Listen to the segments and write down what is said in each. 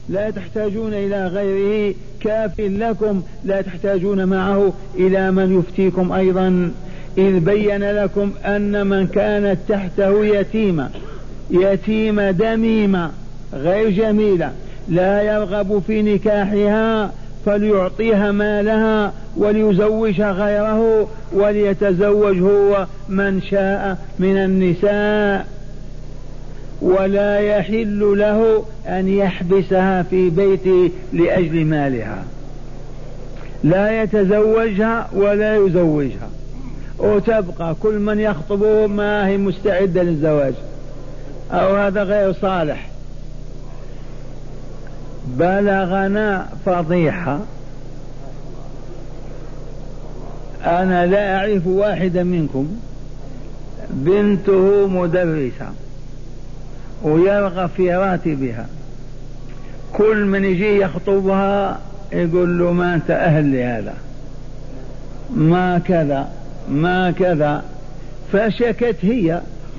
لا تحتاجون إلى غيره، كاف لكم، لا تحتاجون معه إلى من يفتيكم أيضا. إذ بين لكم أن من كانت تحته يتيمة دميمة غير جميلة لا يرغب في نكاحها فليعطيها مالها وليزوجها غيره وليتزوج هو من شاء من النساء، ولا يحل له أن يحبسها في بيته لأجل مالها، لا يتزوجها ولا يزوجها، وتبقى كل من يخطبه ما هي مستعدة للزواج أو هذا غير صالح. بلغنا فضيحة، أنا لا أعرف واحدا منكم بنته مدرسة ويرغب في راتبها، كل من يجي يخطبها يقول له ما أنت أهل لهذا، ما كذا ما كذا. فشكت هي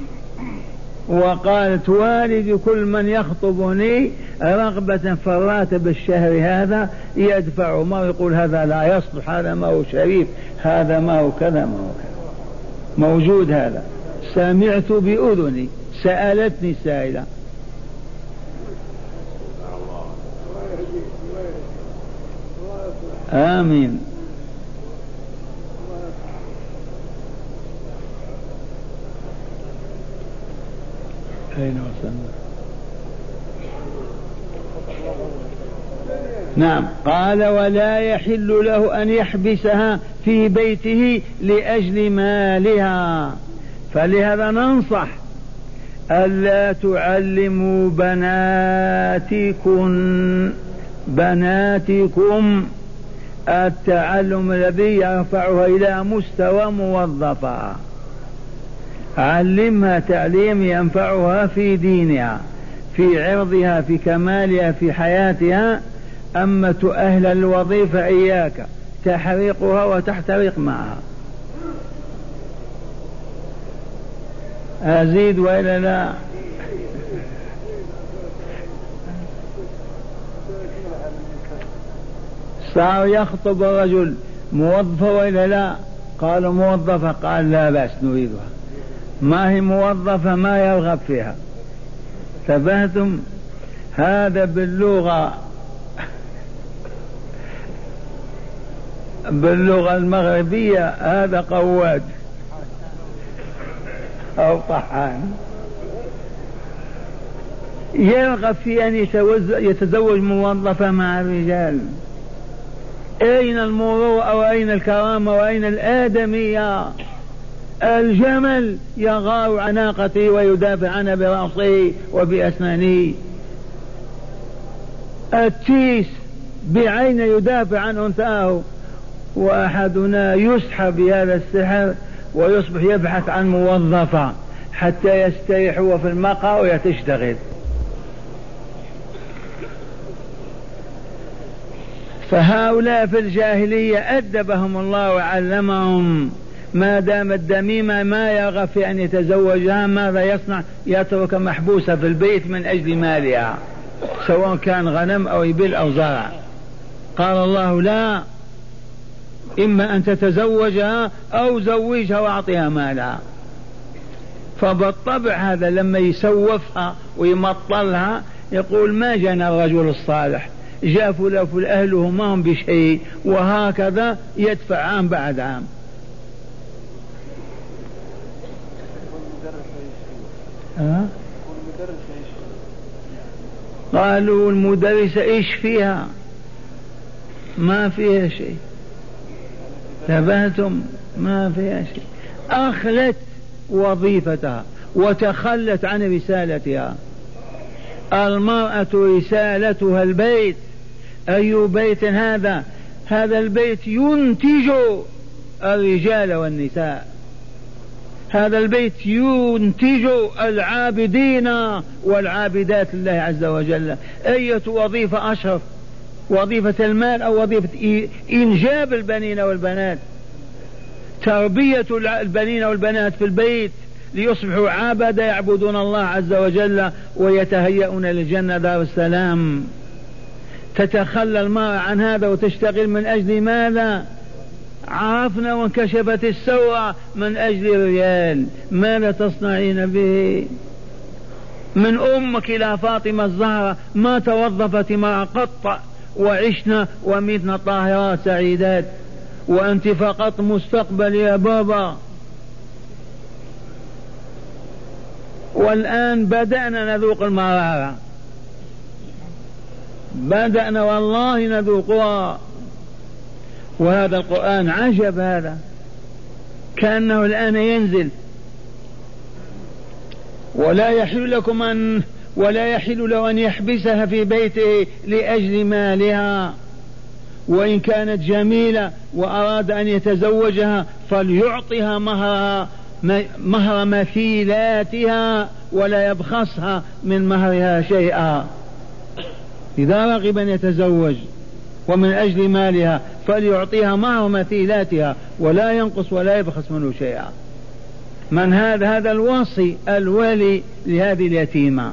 وقالت والدي كل من يخطبني رغبة في الراتب الشهري هذا يدفع ما يقول هذا لا يصلح، هذا ما هو شريف، هذا ما هو كذا ما هو كذا. موجود هذا، سمعت بأذني، سألتني سائلة. آمين. أين وصلنا؟ نعم، قال ولا يحل له أن يحبسها في بيته لأجل مالها. فلهذا ننصح ألا تعلموا بناتكم التعلم الذي يرفعها إلى مستوى موظفة، علمها تعليم ينفعها في دينها، في عرضها، في كمالها، في حياتها. أما تؤهل الوظيفة إياك تحرقها وتحترق معها. أزيد وإلا لا؟ صار يخطب الرجل موظفة وإلا لا؟ قالوا موظفة، قال لا بأس نريدها. ما هي موظفة ما يرغب فيها. تبهتم؟ هذا باللغة المغربية هذا قواد أو طحان. يرغب في أن يتزوج موظفة مع الرجال. أين المروءة وأين الكرامة وأين الآدمية؟ الجمل يغار عن ناقته ويدافع عنها برأسه وبأسنانه، التيس بعين يدافع عن أنثاه، وأحدنا يسحب بهذا السحر ويصبح يبحث عن موظفة حتى يستريح هو في المقهى ويتشتغل. فهؤلاء في الجاهلية أدبهم الله وعلمهم. ما دام الدميمة ما يرغب في أن يتزوجها ماذا يصنع؟ يترك محبوسة في البيت من أجل مالها، سواء كان غنم أو إبل أو زرع. قال الله لا، إما أن تتزوجها أو زوجها وأعطيها مالها. فبالطبع هذا لما يسوفها ويمطلها يقول ما جانا الرجل الصالح، جاء فلان أهله ما هم بشيء، وهكذا يدفع عام بعد عام. قالوا المدرسة إيش فيها؟ ما فيها شيء. تبهتم؟ ما فيها شيء. أخلت وظيفتها وتخلت عن رسالتها. المرأة رسالتها البيت. أي بيت هذا؟ هذا البيت ينتج الرجال والنساء، هذا البيت ينتج العابدين والعابدات لله عز وجل. أية وظيفة أشرف؟ وظيفة المال أو وظيفة إنجاب البنين والبنات، تربية البنين والبنات في البيت ليصبحوا عبدا يعبدون الله عز وجل ويتهيئون للجنة دار السلام. تتخلى المرأة عن هذا وتشتغل من أجل ماذا؟ عرفنا وانكشفت السوء من أجل ريال. ماذا تصنعين به؟ من أمك إلى فاطمة الزهراء ما توظفت مع قط، وعشنا ومتنا طاهرات سعيدات، وأنت فقط مستقبل يا بابا. والآن بدأنا نذوق المرارة، بدأنا والله نذوقها. وهذا القرآن عجب، هذا كأنه الآن ينزل. ولا يحل له أن يحبسها في بيته لأجل مالها، وإن كانت جميلة وأراد أن يتزوجها فليعطها مهر مثيلاتها ولا يبخسها من مهرها شيئا. إذا رغب أن يتزوج ومن أجل مالها فليعطيها مهر مثيلاتها ولا ينقص ولا يبخس منه شيئا. من هذا الوصي الولي لهذه اليتيمة.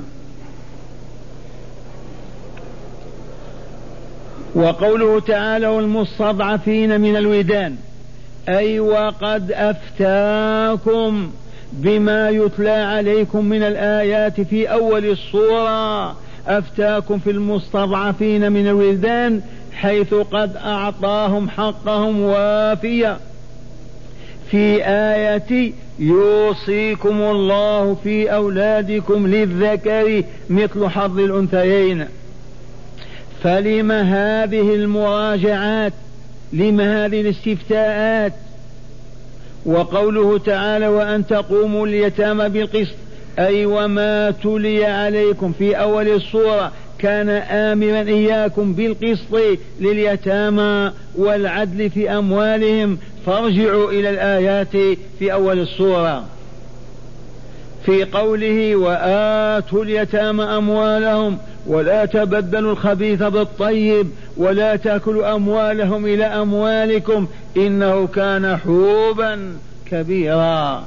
وقوله تعالى والمستضعفين من الولدان، أي وقد أفتاكم بما يتلى عليكم من الآيات في أول الصورة، أفتاكم في المستضعفين من الولدان حيث قد أعطاهم حقهم وافيا في آية يوصيكم الله في أولادكم للذكر مثل حظ الأنثيين. فلم هذه المراجعات؟ لم هذه الاستفتاءات؟ وقوله تعالى وأن تقوموا اليتامى بالقسط، أي وما تلي عليكم في أول الصورة كان آمرا إياكم بالقسط لليتامى والعدل في أموالهم. فارجعوا إلى الآيات في أول الصورة في قوله وآتوا اليتامى أموالهم ولا تبدلوا الخبيث بالطيب ولا تأكلوا أموالهم إلى أموالكم إنه كان حوبا كبيرا.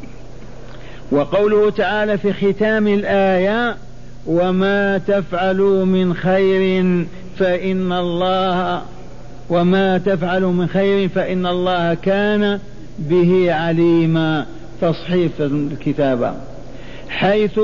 وقوله تعالى في ختام الآية وما تفعلوا من خير فإن الله كان به عليما. تصحيف الكتابة، حيث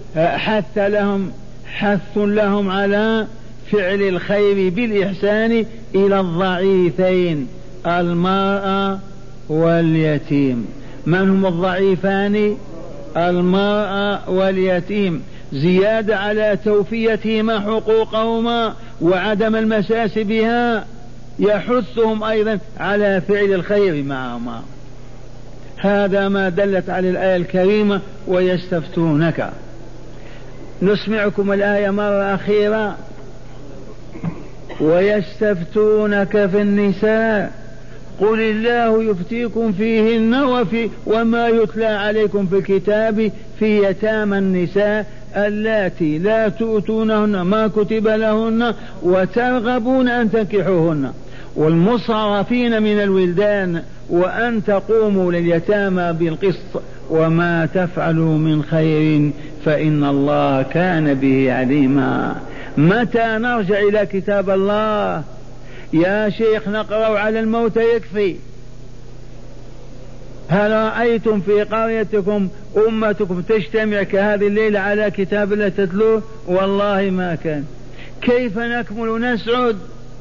حث لهم على فعل الخير بالإحسان إلى الضعيفين المرأة واليتيم. من هم الضعيفان؟ المرأة واليتيم، زيادة على توفيتهما حقوقهما وعدم المساس بها، يحثهم أيضا على فعل الخير معهما. هذا ما دلت على الآية الكريمة ويستفتونك. نسمعكم الآية مرة أخيرة. ويستفتونك في النساء قل الله يفتيكم فيهن وما يتلى عليكم في الكتاب في يتامى النساء اللاتي لا تؤتونهن ما كتب لهن وترغبون أن تنكحوهن والمصرفين من الولدان وأن تقوموا لليتامى بالقسط وما تفعلوا من خير فإن الله كان به عليما. متى نرجع إلى كتاب الله؟ يا شيخ نقرأ على الموت يكفي. هل رأيتم في قريتكم أمتكم تجتمع كهذه الليلة على كتاب الله تتلوه؟ والله ما كان. كيف نكمل نسعد؟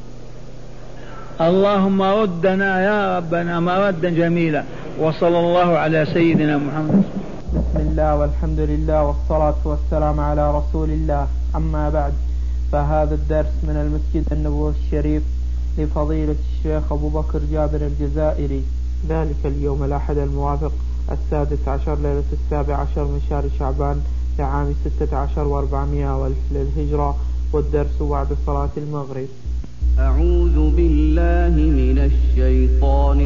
اللهم ردنا يا ربنا مردا جميلا. وصلى الله على سيدنا محمد. بسم الله والحمد لله والصلاة والسلام على رسول الله. أما بعد، فهذا الدرس من المسجد النبوي الشريف لفضيلة الشيخ أبو بكر جابر الجزائري، ذلك اليوم الأحد الموافق 16 ليلة 17 من شهر شعبان لعام 16 و400 للهجرة، والدرس بعد صلاة المغرب. أعوذ بالله من الشيطان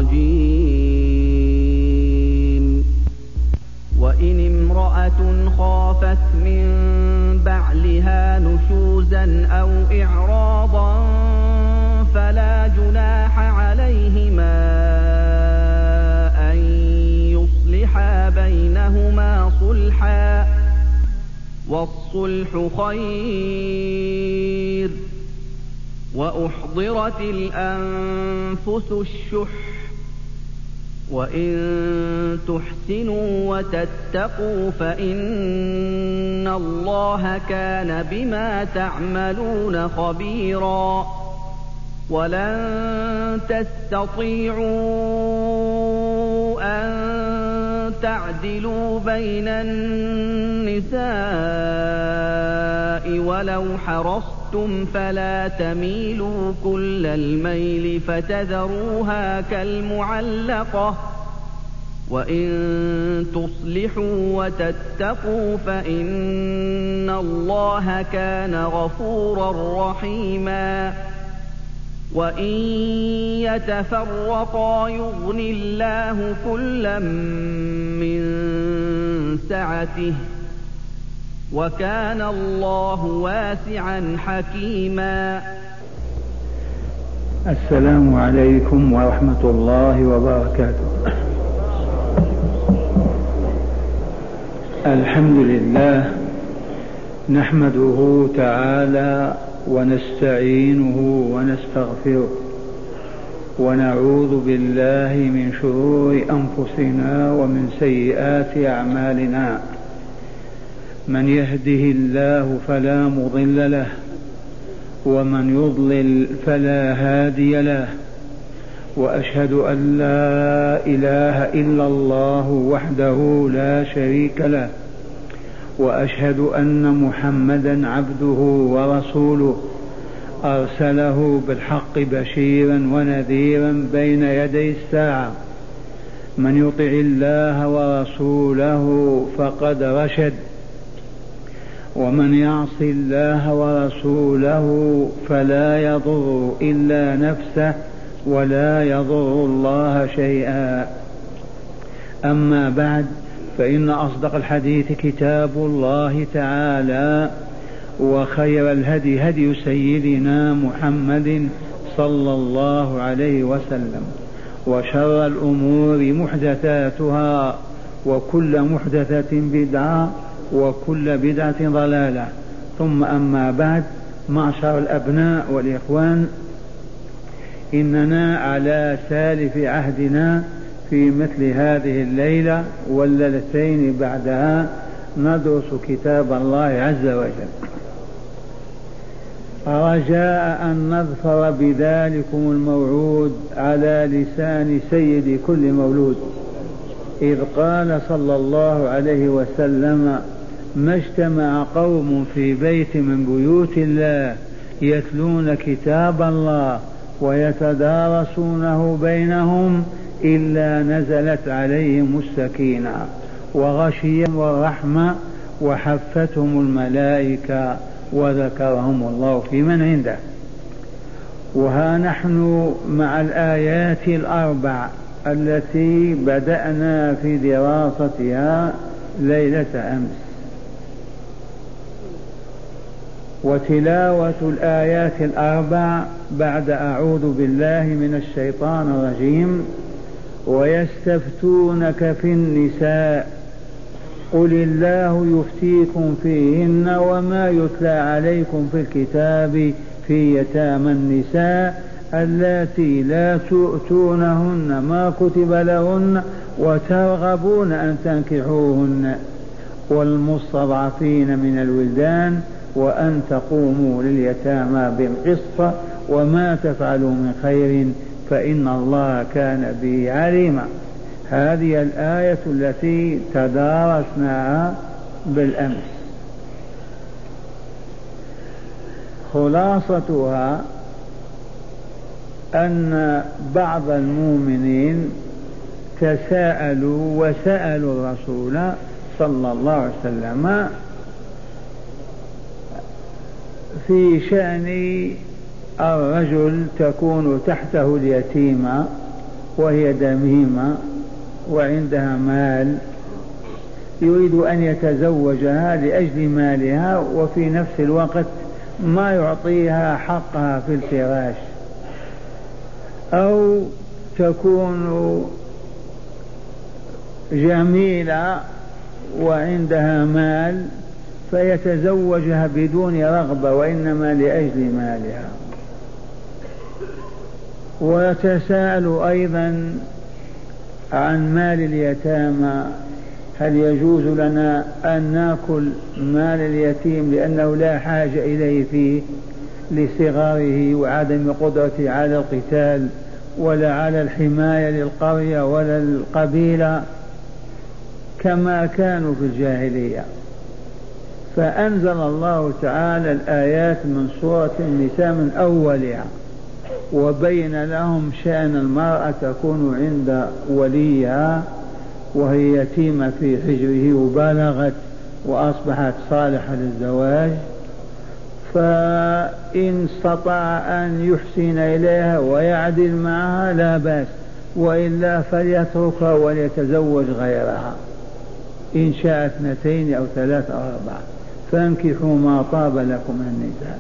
الرجيم. وإن امرأة خافت من بعلها نشوزا أو إعراضا فلا جناح عليهما أن يصلحا بينهما صلحا والصلح خير وأحضرت الأنفس الشح وإن تحسنوا وتتقوا فإن الله كان بما تعملون خبيرا ولن تستطيعوا أن تعدلوا بين النساء ولو حرصتم فلا تميلوا كل الميل فتذروها كالمعلقة وإن تصلحوا وتتقوا فإن الله كان غفورا رحيما وإن يتفرقا يغن الله كلا من سعته وكان الله واسعا حكيما. السلام عليكم ورحمة الله وبركاته. الحمد لله نحمده تعالى ونستعينه ونستغفره ونعوذ بالله من شرور أنفسنا ومن سيئات أعمالنا. من يهده الله فلا مضل له ومن يضلل فلا هادي له وأشهد أن لا إله إلا الله وحده لا شريك له وأشهد أن محمدا عبده ورسوله أرسله بالحق بشيرا ونذيرا بين يدي الساعة. من يطع الله ورسوله فقد رشد ومن يعص الله ورسوله فلا يضر إلا نفسه ولا يضر الله شيئا. أما بعد فإن أصدق الحديث كتاب الله تعالى وخير الهدي هدي سيدنا محمد صلى الله عليه وسلم وشر الأمور محدثاتها وكل محدثة بدعة وكل بدعة ضلالة. ثم أما بعد، معشر الأبناء والإخوان، إننا على سالف عهدنا في مثل هذه الليلة والليلتين بعدها ندرس كتاب الله عز وجل، رجاء أن نظفر بذلكم الموعود على لسان سيد كل مولود، إذ قال صلى الله عليه وسلم: ما اجتمع قوم في بيت من بيوت الله يتلون كتاب الله ويتدارسونه بينهم إلا نزلت عليهم السكينة وغشيهم الرحمة وحفتهم الملائكة وذكرهم الله في من عنده. وها نحن مع الآيات الأربع التي بدأنا في دراستها ليلة أمس، وتلاوة الآيات الأربع بعد أعوذ بالله من الشيطان الرجيم: ويستفتونك في النساء قل الله يفتيكم فيهن وما يتلى عليكم في الكتاب في يتامى النساء اللاتي لا تؤتونهن ما كتب لهن وترغبون أن تنكحوهن والمستضعفين من الولدان وأن تقوموا لليتامى بالقسط وما تفعلوا من خير فإن الله كان به عليما. هذه الآية التي تدارسناها بالأمس. خلاصتها أن بعض المؤمنين تساءلوا وسألوا الرسول صلى الله عليه وسلم في شأن الرجل تكون تحته اليتيمة وهي دميمة وعندها مال، يريد أن يتزوجها لأجل مالها وفي نفس الوقت ما يعطيها حقها في الفراش، أو تكون جميلة وعندها مال فيتزوجها بدون رغبة وإنما لأجل مالها. وتساءلوا أيضا عن مال اليتامى، هل يجوز لنا أن نأكل مال اليتيم لأنه لا حاجة إليه فيه لصغاره وعدم قدرته على القتال ولا على الحماية للقرية ولا القبيلة كما كانوا في الجاهلية؟ فأنزل الله تعالى الآيات من سورة النساء من أولها وبين لهم شأن المرأة تكون عند وليها وهي يتيمة في حجره وبلغت وأصبحت صالحة للزواج، فإن استطاع أن يحسن إليها ويعدل معها لا بأس، وإلا فليتركها وليتزوج غيرها إن شاء 2 أو 3 أو 4. فانكحوا ما طاب لكم من النساء.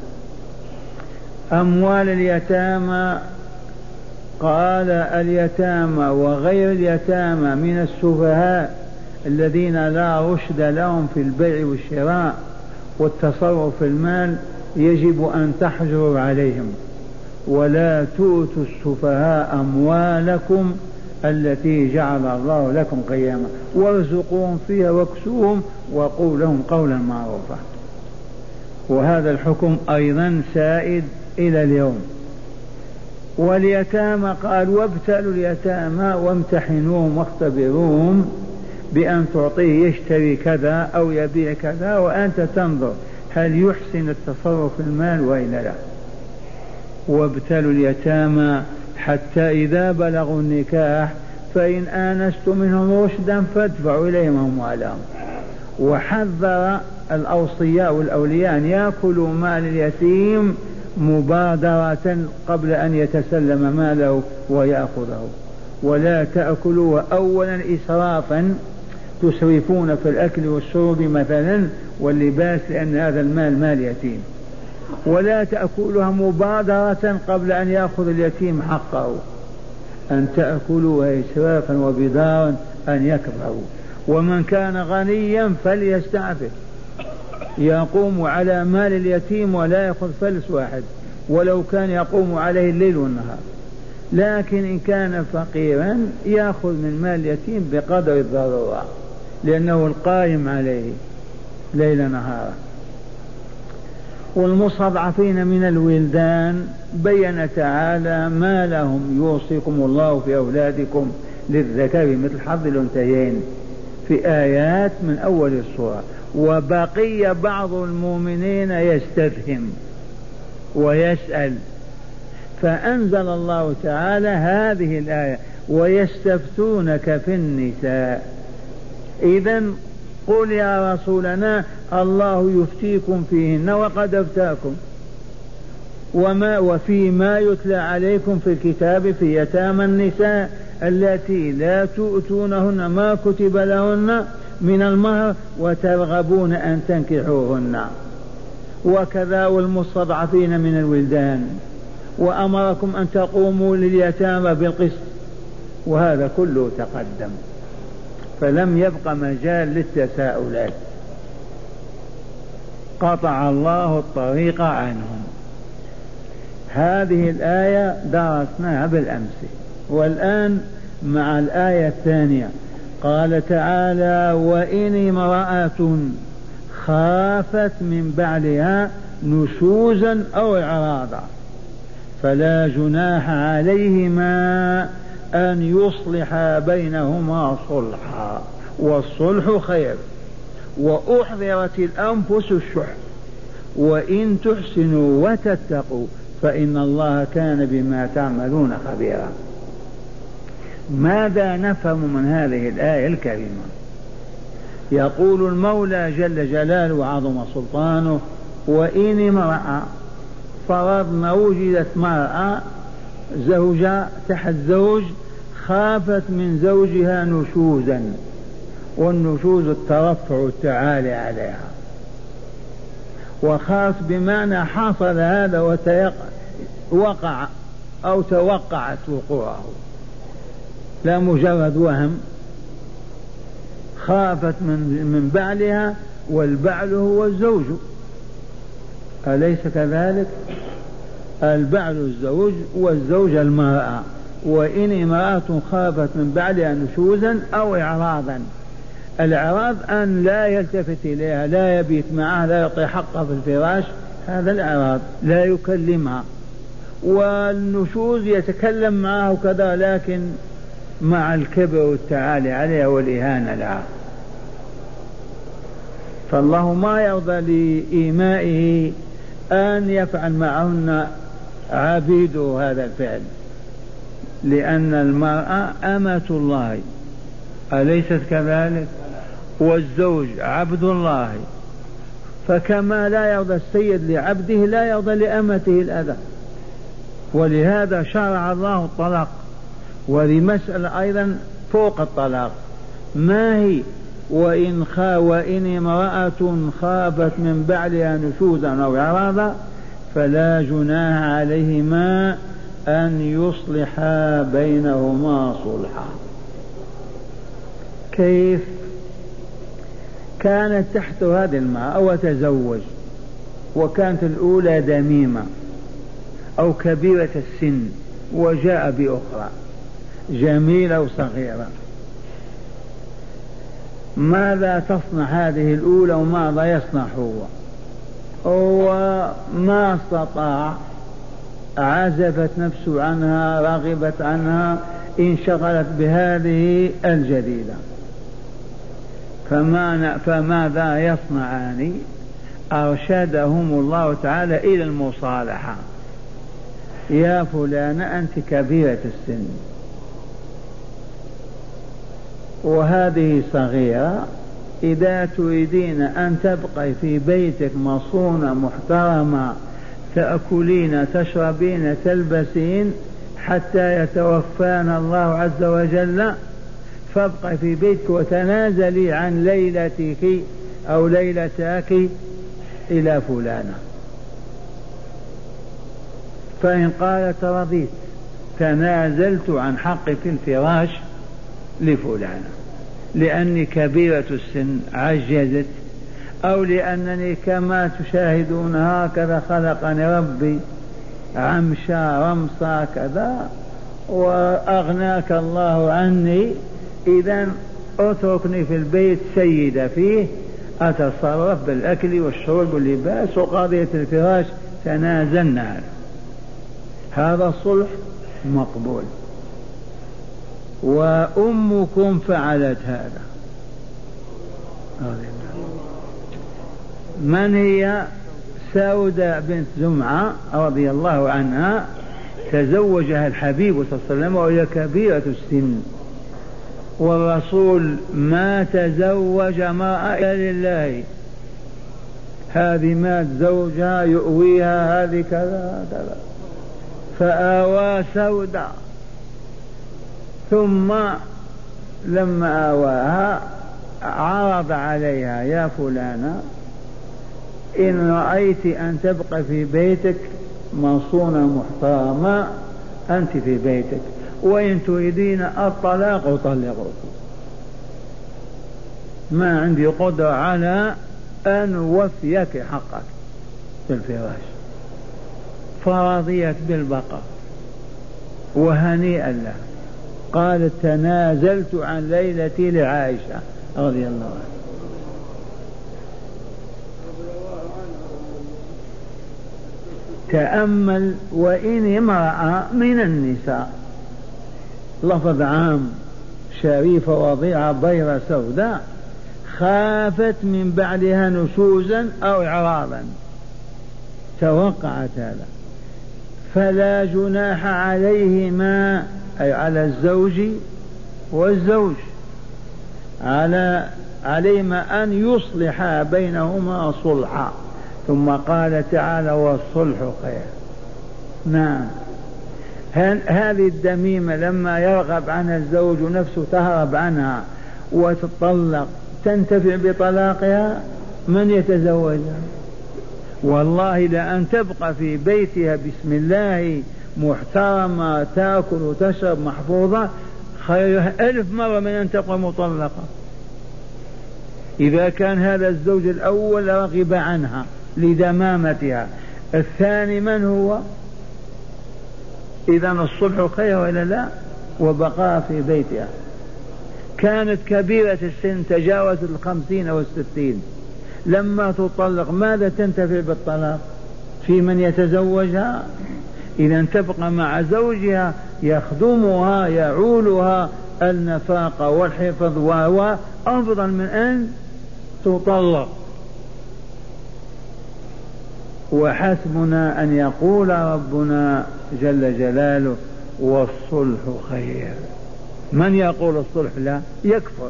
أموال اليتامى، قال اليتامى وغير اليتامى من السفهاء الذين لا رشد لهم في البيع والشراء والتصرف في المال يجب أن تحجروا عليهم، ولا تؤتوا السفهاء أموالكم التي جعل الله لكم قياما وارزقوهم فيها واكسوهم وقولوا لهم قولا معروفا. وهذا الحكم أيضا سائد إلى اليوم. واليتامى قال وابتلوا اليتامى وامتحنوهم واختبروهم بأن تعطيه يشتري كذا أو يبيع كذا وأنت تنظر هل يحسن التصرف في المال وإلا لا. وابتلوا اليتامى حتى إذا بلغوا النكاح فإن آنستم منهم رشدا فادفعوا إليهم أموالهم. وحذر الأوصياء والأولياء أن يأكلوا مال اليتيم مبادرة قبل أن يتسلم ماله ويأخذه، ولا تأكلوا أولا إسرافا تسرفون في الأكل والشرب مثلا واللباس لأن هذا المال مال يتيم، ولا تأكلها مبادرة قبل أن يأخذ اليتيم حقه، أن تأكلوها إسرافا وبدارا أن يكبروا. ومن كان غنيا فليستعفف يقوم على مال اليتيم ولا يأخذ فلس واحد ولو كان يقوم عليه الليل والنهار، لكن إن كان فقيرا يأخذ من مال اليتيم بقدر الضرورة لأنه القائم عليه ليل نهارا. والمستضعفين من الولدان بين تعالى ما لهم يوصيكم الله في أولادكم للذكر مثل حظ الأنثيين في آيات من أول السورة. وبقي بعض المؤمنين يستفهم ويسأل فأنزل الله تعالى هذه الآية ويستفتونك في النساء. إذن قل يا رسولنا الله يفتيكم فيهن وقد أفتاكم وفيما يتلى عليكم في الكتاب في يتامى النساء التي لا تؤتونهن ما كتب لهن من المهر وترغبون أن تنكحوهن، وكذا والمستضعفين من الولدان، وأمركم أن تقوموا لليتامى بالقسط، وهذا كله تقدم فلم يبق مجال للتساؤلات، قطع الله الطريق عنهم. هذه الآية درسناها بالأمس، والآن مع الآية الثانية قال تعالى وإن امرأة خافت من بعلها نشوزا أو إعراضا فلا جناح عليهما أن يصلحا بينهما صلحا والصلح خير وأحضرت الأنفس الشح وإن تحسنوا وتتقوا فإن الله كان بما تعملون خبيرا. ماذا نفهم من هذه الآية الكريمة؟ يقول المولى جل جلاله وعظم سلطانه وإن امرأة، فرضنا وجدت مرأة زوجة تحت زوج خافت من زوجها نشوزا، والنشوز الترفع التعالي عليها، وخاف بمعنى حصل هذا وقع أو توقعت وقوعه لا مجرد وهم، خافت من بعلها والبعل هو الزوج، أليس كذلك؟ البعل الزوج والزوج المرأة. وإن امرأة خافت من بعلها نشوزا أو إعراضا، الإعراض أن لا يلتفت إليها، لا يبيت معها، لا يعطي حقها في الفراش، هذا الإعراض، لا يكلمها. والنشوز يتكلم معها وكذا، لكن مع الكبر والتعالي عليها والإهانة لها. فالله ما يرضى لإيمائه أن يفعل معهن عبيده هذا الفعل، لأن المرأة أمة الله، أليست كذلك؟ والزوج عبد الله، فكما لا يرضى السيد لعبده لا يرضى لأمته الأذى. ولهذا شرع الله الطلاق. وهذه مسألة أيضا فوق الطلاق، ما هي؟ وإن امرأة خافت من بعلها نشوزا أو إعراضا فلا جناح عليهما أن يصلحا بينهما صلحا. كيف؟ كانت تحت هذه المرأة وتزوج، وكانت الأولى دميمة أو كبيرة السن، وجاء بأخرى جميلة وصغيرة، ماذا تصنع هذه الأولى وماذا يصنع هو ما استطاع، عزفت نفسه عنها، رغبت عنها، انشغلت بهذه الجديدة. فماذا يصنعان؟ أرشدهم الله تعالى إلى المصالحة. يا فلان أنت كبيرة السن وهذه صغيرة، إذا تريدين أن تبقي في بيتك مصونة محترمة، تأكلين تشربين تلبسين حتى يتوفانا الله عز وجل، فابقي في بيتك وتنازلي عن ليلتك أو ليلتك إلى فلانة. فإن قالت رضيت تنازلت عن حقي في الفراش لفلانة، لأني كبيرة السن عجزت، أو لأنني كما تشاهدون هكذا خلقني ربي عمشا رمصا كذا وأغناك الله عني، إذن اتركني في البيت سيدة فيه، أتصرف بالأكل والشرب واللباس وقضية الفراش تنازلنا. هذا الصلح مقبول. وأمكم فعلت هذا. من هي؟ سودة بنت زمعة رضي الله عنها، تزوجها الحبيب صلى الله عليه وسلم وهي كبيرة السن، والرسول ما تزوج امرأة إلا لله. هذه مات زوجها يؤويها، هذه كذا كذا، فآوى سودة، ثم لما آواها عرض عليها: يا فلانة، إن رأيت أن تبقى في بيتك مصونة محترمة أنت في بيتك، وإن تريدين الطلاق أطلقك، ما عندي قدرة على أن أوفيك حقك في الفراش. فرضيت بالبقاء وهنيئا له. قالت: تنازلت عن ليلتي لعائشة رضي الله عنها. تأمل: وإن امرأة من النساء، لفظ عام، شريفة وضيعة بيضة سوداء، خافت من بعدها نشوزا أو إعراضا، توقعت هذا، فلا جناح عليهما، أي على الزوج والزوج، عليهما أن يصلحا بينهما صلحا. ثم قال تعالى: والصلح خير. نعم، هذه الدميمة لما يرغب عنها الزوج نفسه تهرب عنها وتطلق، تنتفع بطلاقها؟ من يتزوجها؟ والله لأن تبقى في بيتها بسم الله محترمة، تأكل وتشرب محفوظة، خير 1000 مرة من أن تبقى مطلقة. إذا كان هذا الزوج الأول رغب عنها لدمامتها، الثاني من هو؟ إذا الصلح خير ولا لا؟ وبقاء في بيتها. كانت كبيرة السن تجاوزت 50 أو 60، لما تطلق ماذا تنتفع بالطلاق؟ في من يتزوجها؟ إذا تبقى مع زوجها يخدمها يعولها النفاقة والحفظ أفضل من أن تطلق. وحسبنا أن يقول ربنا جل جلاله والصلح خير. من يقول الصلح لا؟ يكفر.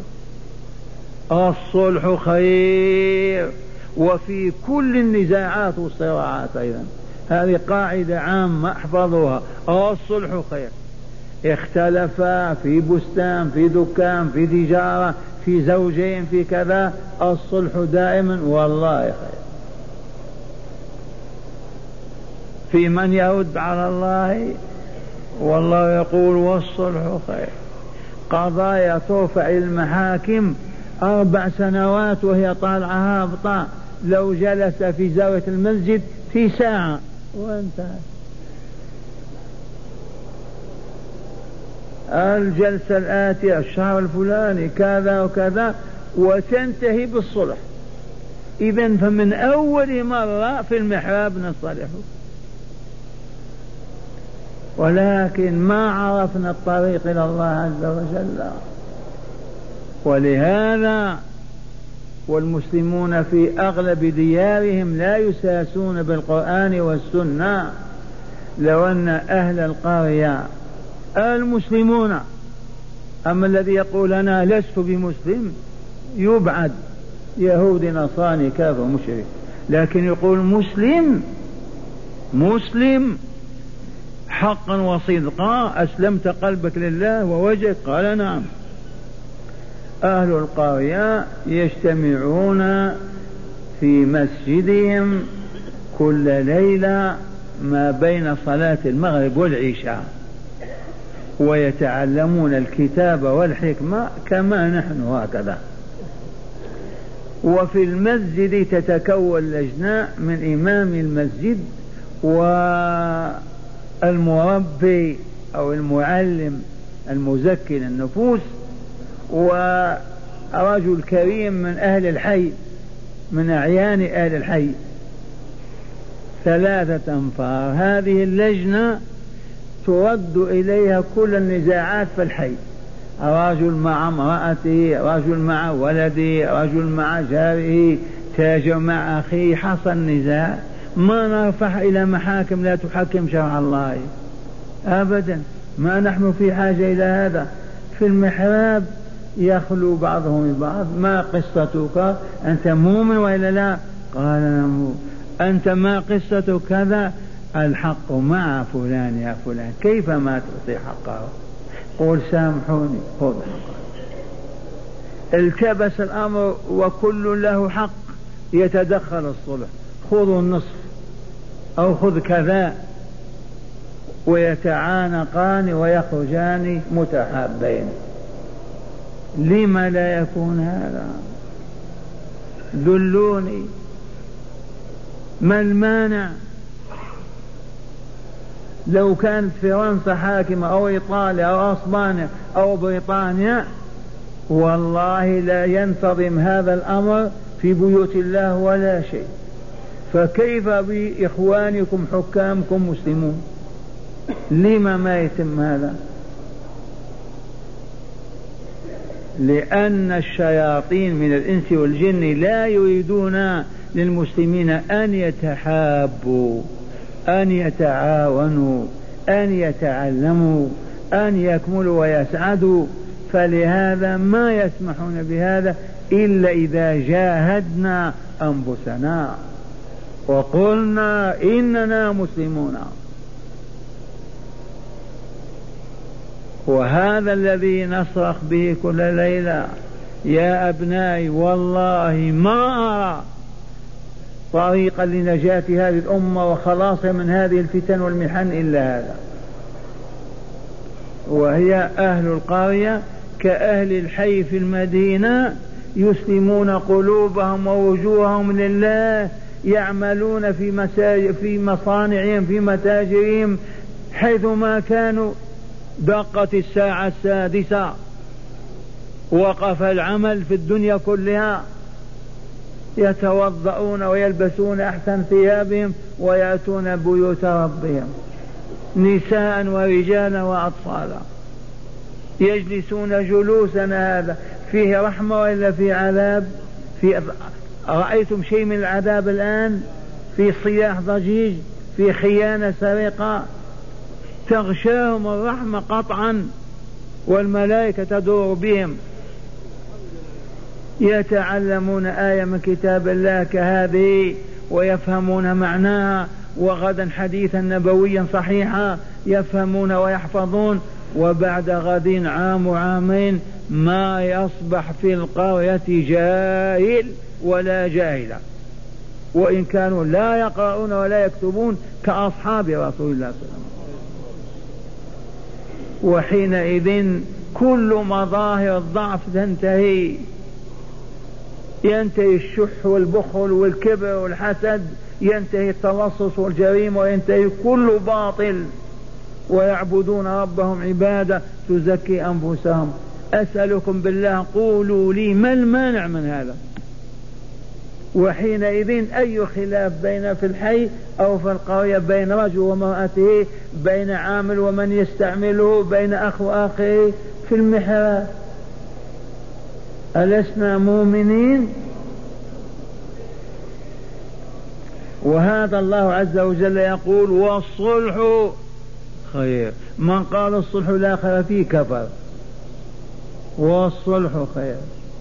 الصلح خير، وفي كل النزاعات والصراعات أيضا. هذه قاعدة عامة احفظوها، الصلح خير. اختلفا في بستان، في دكان، في تجارة، في زوجين، في كذا، الصلح دائما والله خير. في من يرد على الله والله يقول والصلح خير. قضايا ترفع المحاكم 4 سنوات وهي طالعة هابطة، لو جلس في زاوية المسجد في ساعة وانتهى. الجلسة الآتية الشهر الفلاني كذا وكذا وتنتهي بالصلح. إذن فمن أول مرة في المحراب نصلح، ولكن ما عرفنا الطريق إلى الله عز وجل. ولهذا والمسلمون في أغلب ديارهم لا يساسون بالقرآن والسنة. لو أن أهل القرية المسلمون، أما الذي يقول أنا لست بمسلم يبعد، يهودي نصراني كافر مشرك، لكن يقول مسلم حقا وصدقا، أسلمت قلبك لله ووجهك؟ قال نعم. أهل القرية يجتمعون في مسجدهم كل ليلة ما بين صلاة المغرب والعشاء، ويتعلمون الكتاب والحكمة كما نحن هكذا. وفي المسجد تتكون لجنة من إمام المسجد والمربي أو المعلم المزكي النفوس ورجل كريم من أهل الحي، من أعيان أهل الحي، 3 أنفار. هذه اللجنة ترد إليها كل النزاعات في الحي، رجل مع امرأته، رجل مع ولده، رجل مع جاره، تاجر مع أخيه، حصل نزاع ما نرفع إلى محاكم لا تحكم شرع الله أبدا. ما نحن في حاجة إلى هذا. في المحراب يخلو بعضهم ببعض، ما قصتك؟ أنت مؤمن وإلا لا؟ قال نعم. أنت ما قصتك كذا؟ الحق مع فلان يا فلان. كيف ما تعطي حقه؟ قول سامحوني خذ حقه. التبس الأمر وكل له حق، يتدخل الصلح، خذوا النصف أو خذ كذا، ويتعانقان ويخرجان متحابين. لما لا يكون هذا؟ دلوني ما المانع؟ لو كانت فرنسا حاكمة أو إيطاليا أو أسبانيا أو بريطانيا والله لا ينتظم هذا الأمر في بيوت الله ولا شيء. فكيف بإخوانكم حكامكم مسلمون؟ لما ما يتم هذا؟ لأن الشياطين من الإنس والجن لا يريدون للمسلمين أن يتحابوا، أن يتعاونوا، أن يتعلموا، أن يكملوا ويسعدوا. فلهذا ما يسمحون بهذا إلا إذا جاهدنا أنفسنا وقلنا إننا مسلمون. وهذا الذي نصرخ به كل ليلة: يا أبنائي والله ما أرى طريقا لنجاة هذه الأمة وخلاصها من هذه الفتن والمحن إلا هذا. وهي أهل القرية كأهل الحي في المدينة يسلمون قلوبهم ووجوههم لله، يعملون في مصانعهم في متاجرهم حيثما كانوا دقت الساعة 6 وقف العمل في الدنيا كلها، يتوضؤون ويلبسون أحسن ثيابهم ويأتون بيوت ربهم نساء ورجالا وأطفالا، يجلسون جلوسنا هذا فيه رحمة وإلا فيه عذاب؟ رأيتم شيء من العذاب الآن؟ في صياح ضجيج، في خيانة سرقة، تغشاهم الرحمة قطعا والملائكة تدور بهم، يتعلمون آية من كتاب الله كهذه ويفهمون معناها، وغدا حديثا نبويا صحيحا يفهمون ويحفظون، وبعد غد عام وعامين ما يصبح في القرية جاهل ولا جاهلة، وإن كانوا لا يقرؤون ولا يكتبون كأصحاب رسول الله صلى الله عليه وسلم. وحينئذ كل مظاهر الضعف تنتهي، ينتهي الشح والبخل والكبر والحسد، ينتهي التلصص والجريمة، وينتهي كل باطل، ويعبدون ربهم عبادة تزكي أنفسهم. أسألكم بالله قولوا لي ما المانع من هذا؟ وحينئذ أي خلاف بين في الحي أو في القرية، بين رجل ومرأته، بين عامل ومن يستعمله، بين أخ وأخيه في المحراب، ألسنا مؤمنين؟ وهذا الله عز وجل يقول والصلح خير، من قال الصلح لا خير فيه كفر، والصلح خير.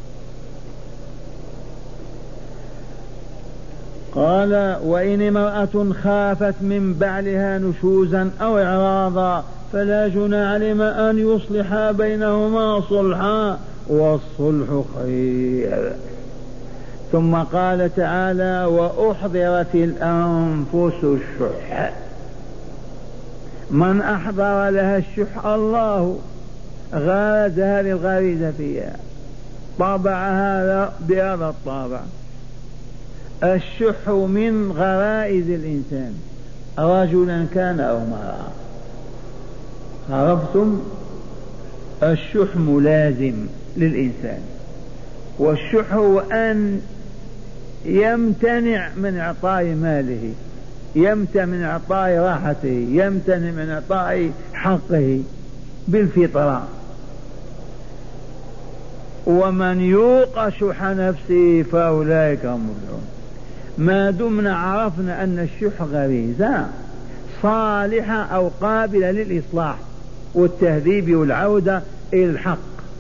قال وإن امرأة خافت من بعلها نشوزا أو إعراضا فلا جناح عليهما أن يصلحا بينهما صلحا والصلح خير. ثم قال تعالى وأحضرت الأنفس الشح، من أحضر لها الشح؟ الله غرز هذه الغريزة فيها، طبعها بهذا الطابع. الشح من غرائز الإنسان، رجلا كان أو امرأة، عرفتم؟ الشح ملازم للإنسان، والشح هو أن يمتنع من إعطاء ماله، يمتنع من إعطاء راحته، يمتنع من إعطاء حقه بالفطرة. ومن يوق شح نفسه فأولئك هم المفلحون. ما دمنا عرفنا أن الشح غريزة صالحة أو قابلة للإصلاح والتهذيب والعودة إلى الحق،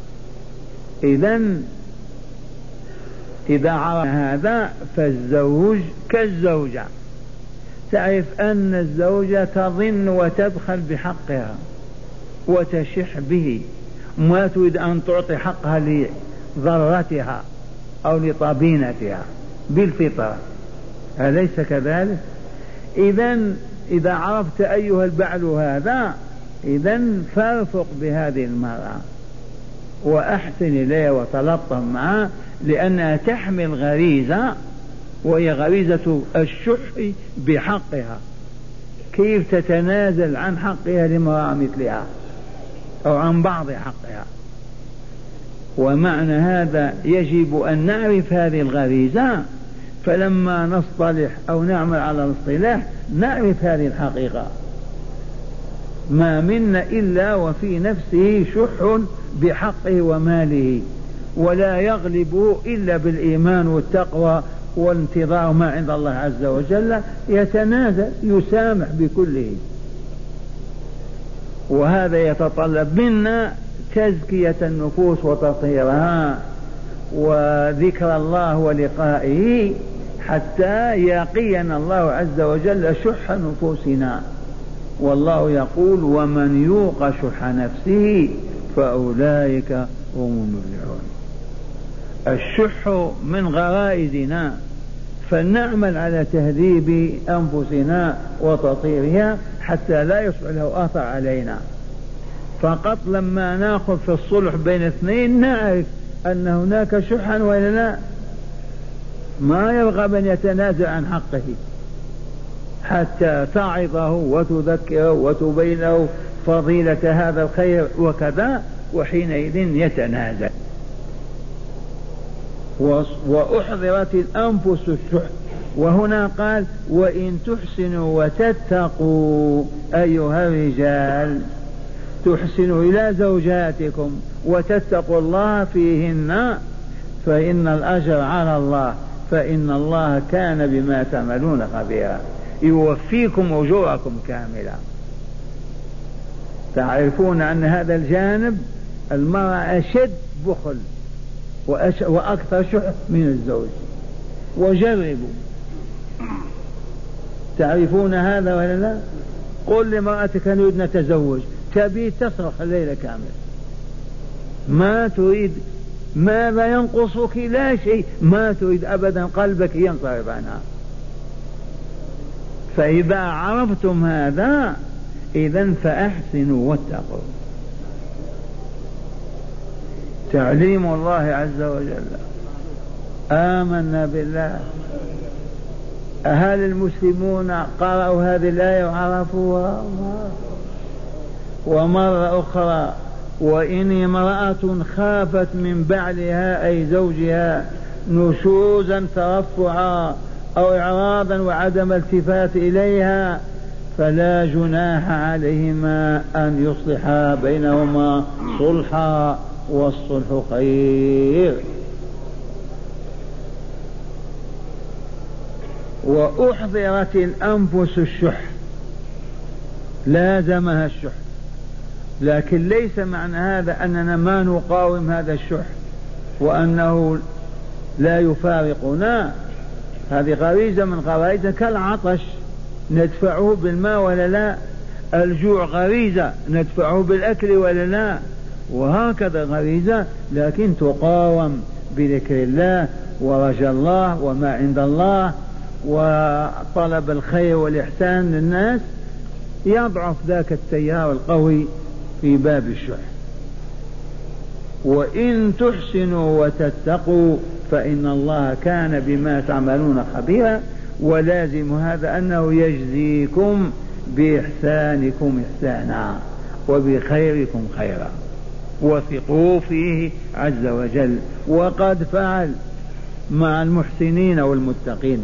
إذا عرفنا هذا فالزوج كالزوجة، تعرف أن الزوجة تظن وتبخل بحقها وتشح به، ما تريد أن تعطي حقها لضرتها أو لطبينتها بالفطرة، أليس كذلك؟ إذا عرفت أيها البعل هذا، إذن فارفق بهذه المرأة وأحسن إليها وتلطف معها، لأنها تحمل غريزة وهي غريزة الشح بحقها. كيف تتنازل عن حقها لامرأة مثلها أو عن بعض حقها؟ ومعنى هذا يجب أن نعرف هذه الغريزة، فلما نصطلح أو نعمل على الاصطلاح نعرف هذه الحقيقة. ما منا إلا وفي نفسه شح بحقه وماله، ولا يغلبه إلا بالإيمان والتقوى والانتظار ما عند الله عز وجل، يتنازل يسامح بكله. وهذا يتطلب منا تزكية النفوس وتطهيرها وذكر الله ولقائه، حتى يقينا الله عز وجل شح نفوسنا. والله يقول ومن يوق شح نفسه فأولئك هم المفلحون. الشح من غرائزنا، فلنعمل على تهذيب أنفسنا وتطهيرها حتى لا يصبح له أثر علينا. فقط لما نأخذ في الصلح بين اثنين نعرف أن هناك شحا ولا لا، ما يرغب أن يتنازع عن حقه حتى تعظه وتذكره وتبينه فضيلة هذا الخير وكذا، وحينئذ يتنازل. وأحضرت الأنفس الشح، وهنا قال وإن تحسنوا وتتقوا أيها الرجال، تحسنوا إلى زوجاتكم وتتقوا الله فيهن فإن الأجر على الله، فإن الله كان بما تعملون خبيرا، يوفيكم أجوركم كاملة. تعرفون أن هذا الجانب المرأة أشد بخل وأكثر شح من الزوج، وجربوا. تعرفون هذا ولا لا؟ قل لمرأتك نريد نتزوج، تبي تصرخ الليلة كامل، ما تريد. ماذا ينقصك؟ لا شيء، ما تريد أبدا، قلبك ينصرف عنها. فإذا عرفتم هذا إذن فأحسنوا واتقوا. تعليم الله عز وجل. آمنا بالله. هل المسلمون قرأوا هذه الآية وعرفوها؟ ومرة أخرى وإن امرأة خافت من بعلها أي زوجها نشوزا ترفعا أو إعراضا وعدم التفات إليها فلا جناح عليهما أن يصلحا بينهما صلحا والصلح خير. وأحضرت الأنفس الشح، لازمها الشح، لكن ليس معنى هذا أننا ما نقاوم هذا الشح وأنه لا يفارقنا. هذه غريزة من غرائزنا، كالعطش ندفعه بالماء ولا لا؟ الجوع غريزة ندفعه بالأكل ولا لا؟ وهكذا غريزة، لكن تقاوم بذكر الله ورجاء الله وما عند الله وطلب الخير والإحسان للناس، يضعف ذاك التيار القوي في باب الشح. وإن تحسنوا وتتقوا فإن الله كان بما تعملون خبيرا. ولازم هذا أنه يجزيكم بإحسانكم إحسانا وبخيركم خيرا، وثقوا فيه عز وجل، وقد فعل مع المحسنين والمتقين.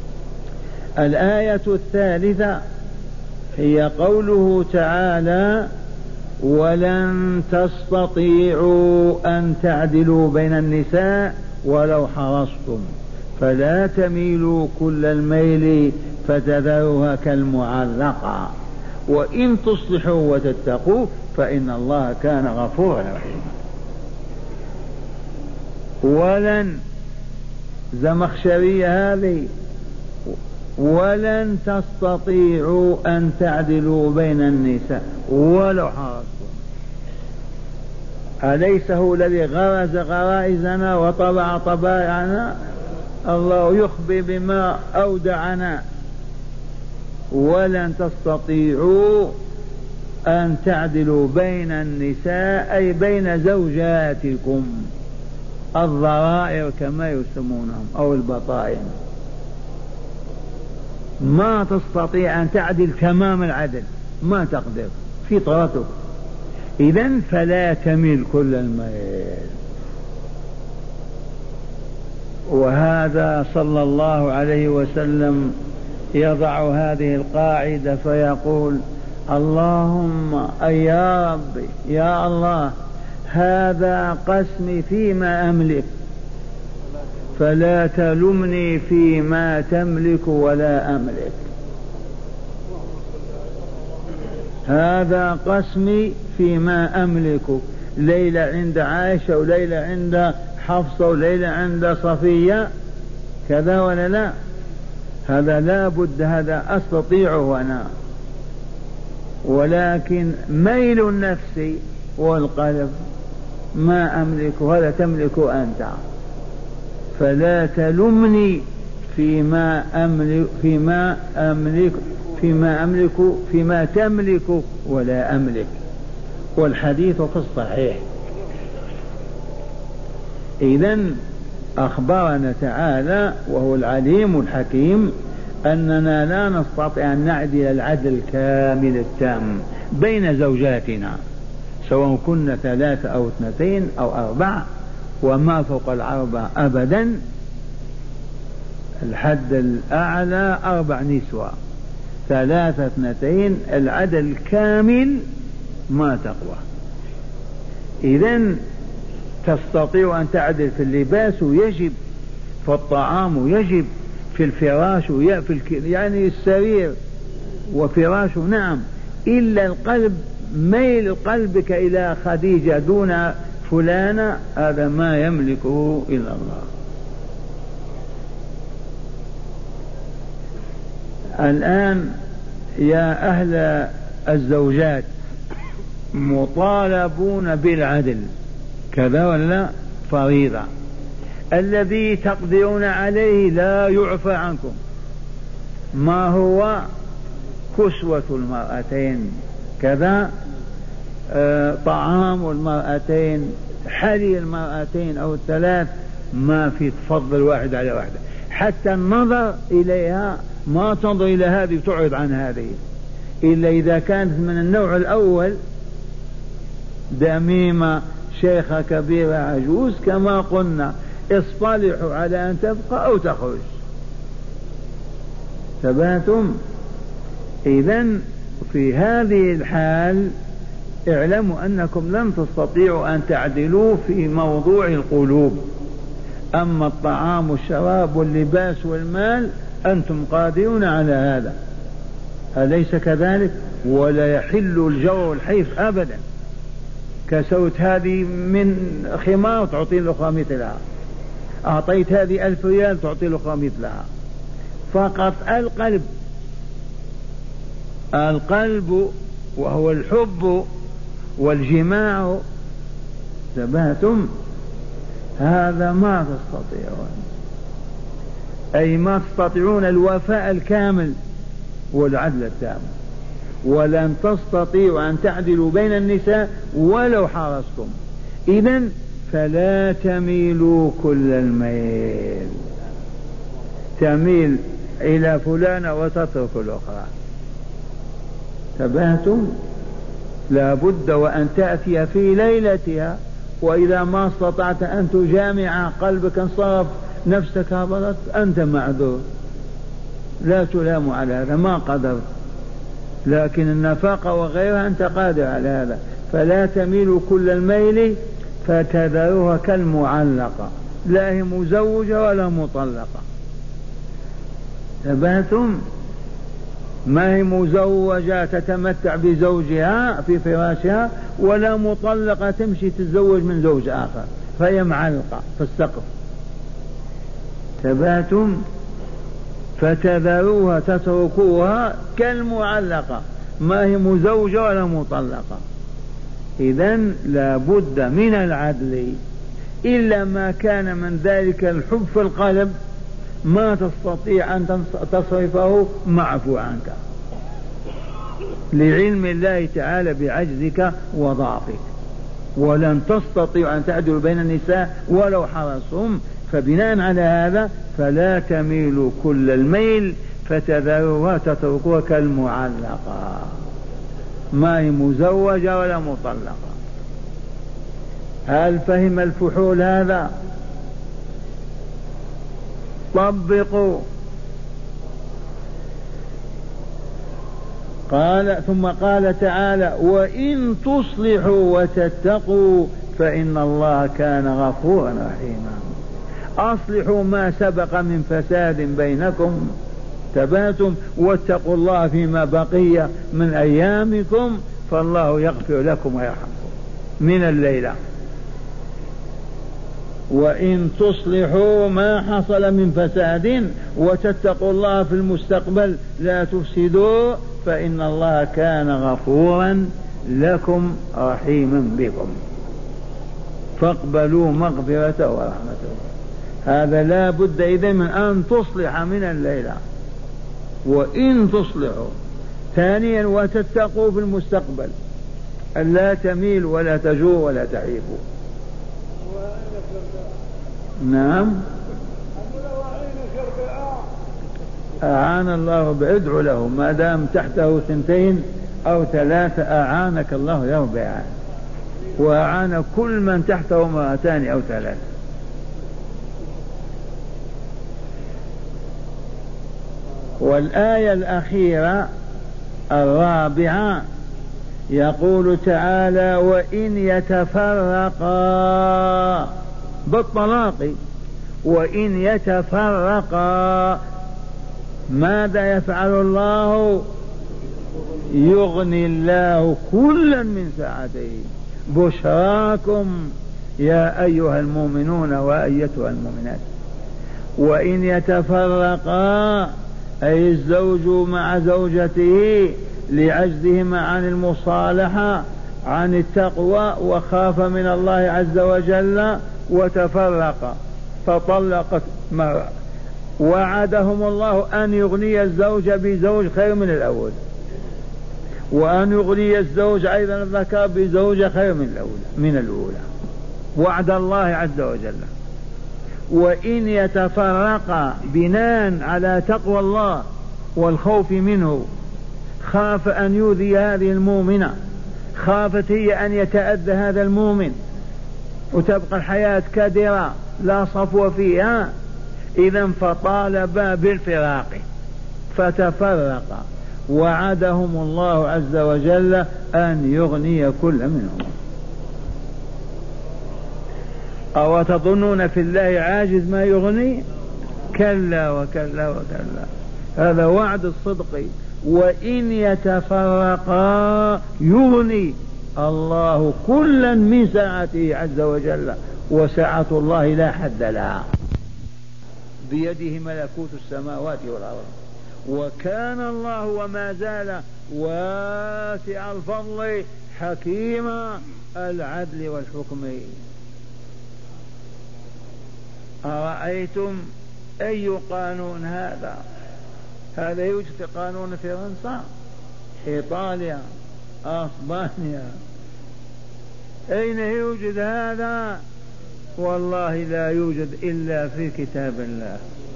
الآية الثالثة هي قوله تعالى ولن تستطيعوا أن تعدلوا بين النساء ولو حرصتم فلا تميلوا كل الميل فتذروها كالمعلقة وإن تصلحوا وتتقوا فإن الله كان غفورا رحيما. ولن زمخشرية هذه، ولن تستطيعوا أن تعدلوا بين النساء ولو حرصتم. أليس هو الذي غرز غرائزنا وطبع طبائعنا؟ الله يخبي بما أودعنا. ولن تستطيعوا أن تعدلوا بين النساء أي بين زوجاتكم، الضرائر كما يسمونهم أو البطائن. ما تستطيع أن تعدل تمام العدل، ما تقدر، فطرتك. إذن فلا تميل كل الميل. وهذا صلى الله عليه وسلم يضع هذه القاعدة فيقول اللهم أي يا ربي يا الله هذا قسمي فيما أملك فلا تلمني فيما تملك ولا أملك. هذا قسمي فيما أملك، ليلة عند عائشة وليلة عند حفصة وليلة عند صفية، كذا ولا لا؟ هذا لا بد، هذا أستطيعه أنا، ولكن ميل النفس والقلب ما أملك، هذا تملك أنت، فلا تلمني فيما تملك ولا أملك. والحديث في الصحيح. إذن أخبرنا تعالى وهو العليم الحكيم أننا لا نستطيع أن نعدل العدل الكامل التام بين زوجاتنا، سواء كنا 3 أو 2 أو 4 وما فوق 4 أبدا. الحد الأعلى 4 نسوة، 3 2 العدل الكامل ما تقوى. إذن تستطيع أن تعدل في اللباس ويجب، في الطعام ويجب، في الفراش يعني السرير وفراشه نعم، إلا القلب، ميل قلبك إلى خديجة دون فلانة هذا ما يملكه إلا الله. الآن يا أهل الزوجات مطالبون بالعدل، كذا ولا فريضة؟ الذي تقدرون عليه لا يعفى عنكم. ما هو؟ كسوة المرأتين كذا، طعام المرأتين، حلي المرأتين أو ال3، ما في تفضل واحد على واحدة. حتى النظر إليها ما تنظر إلى هذه وتعرض عن هذه، إلا إذا كانت من النوع الأول دميمة شيخة كبيرة عجوز، كما قلنا اصطلحوا على أن تبقى أو تخرج. ثباتم. إذن في هذه الحال اعلموا أنكم لن تستطيعوا أن تعدلوا في موضوع القلوب. أما الطعام والشراب واللباس والمال أنتم قادرون على هذا، أليس كذلك؟ ولا يحل الجور والحيف أبدا. كسوت هذه من خمار تعطي الأخرى مثلها، أعطيت هذه 1000 ريال تعطي الأخرى مثلها. فقط القلب وهو الحب والجماع. ثباتم. هذا ما تستطيعون، أي ما تستطيعون الوفاء الكامل والعدل التام، ولن تستطيعوا أن تعدلوا بين النساء ولو حرصتم. إذن فلا تميلوا كل الميل، تميل إلى فلانة وتترك الأخرى. تبهتم. لا بد وأن تأتي في ليلتها، وإذا ما استطعت أن تجامع قلبك انصرف، نفسك هبطت، أنت معذور، لا تلام على هذا، ما قدرت. لكن النفاق وغيرها أنت قادر على هذا. فلا تميلوا كل الميل فتذروها كالمعلقة، لا هي مزوجة ولا مطلقة. تبهتم. ما هي مزوجة تتمتع بزوجها في فراشها، ولا مطلقة تمشي تتزوج من زوج آخر، فهي معلقة في السقف. تبهتم. فتذروها تتركوها كالمعلقة، ما هي مزوجة ولا مطلقة. إذن لا بد من العدل، إلا ما كان من ذلك الحب في القلب ما تستطيع أن تصرفه، معفو عنك لعلم الله تعالى بعجزك وضعفك، ولن تستطيع أن تعدل بين النساء ولو حرصهم. فبناء على هذا فلا تميلوا كل الميل فتذروها تتركوها كالمعلقة، ما هي مزوجة ولا مطلقة. هل فهم الفحول هذا؟ طبقوا. ثم قال تعالى: وإن تصلحوا وتتقوا فإن الله كان غفورا رحيما. أصلحوا ما سبق من فساد بينكم، تباتم، واتقوا الله فيما بقي من أيامكم، فالله يغفر لكم ويرحمكم من الليلة. وإن تصلحوا ما حصل من فساد وتتقوا الله في المستقبل لا تفسدوا فإن الله كان غفورا لكم رحيما بكم، فاقبلوا مغفرته ورحمته. هذا لا بد إذن من أن تصلح من الليلة. وإن تصلحوا. ثانيا وتتقوا في المستقبل، ألا تميل ولا تجور ولا تعيبوا. نعم. أعان الله ادعو له ما دام تحته 2 أو 3 أعانك الله له بإعانة، وأعان كل من تحته 2 أو 3. والآية الأخيرة الرابعة يقول تعالى: وإن يتفرقا بالطلاق، وإن يتفرقا ماذا يفعل الله؟ يغني الله كلا من سعته. بشراكم يا أيها المؤمنون وأيتها المؤمنات. وإن يتفرقا أي الزوج مع زوجته لعجزهما عن المصالحة عن التقوى وخاف من الله عز وجل وتفرقا فطلقت مرة، وعدهم الله أن يغني الزوج بزوج خير من الأول، وأن يغني الزوج أيضا الذكر بزوجة خير من الأولى. وعد الله عز وجل. وإن يتفرقا بناء على تقوى الله والخوف منه، خاف أن يؤذي هذه المؤمنة، خافت هي أن يتأذى هذا المؤمن وتبقى الحياة كدرة لا صفو فيها، إذا فطالبا بالفراق فتفرقا، وعدهم الله عز وجل أن يغني كل منهم. أو تظنون في الله عاجز ما يغني؟ كلا وكلا وكلا، هذا وعد الصدق. وإن يتفرقا يغني الله كلا من سعته عز وجل، وسعة الله لا حد لها، بيده ملكوت السماوات والأرض، وكان الله وما زال واسع الفضل حكيم العدل والحكم. أرأيتم أي قانون هذا؟ هذا يوجد في قانون فرنسا، إيطاليا، أسبانيا، أين يوجد هذا؟ والله لا يوجد إلا في كتاب الله.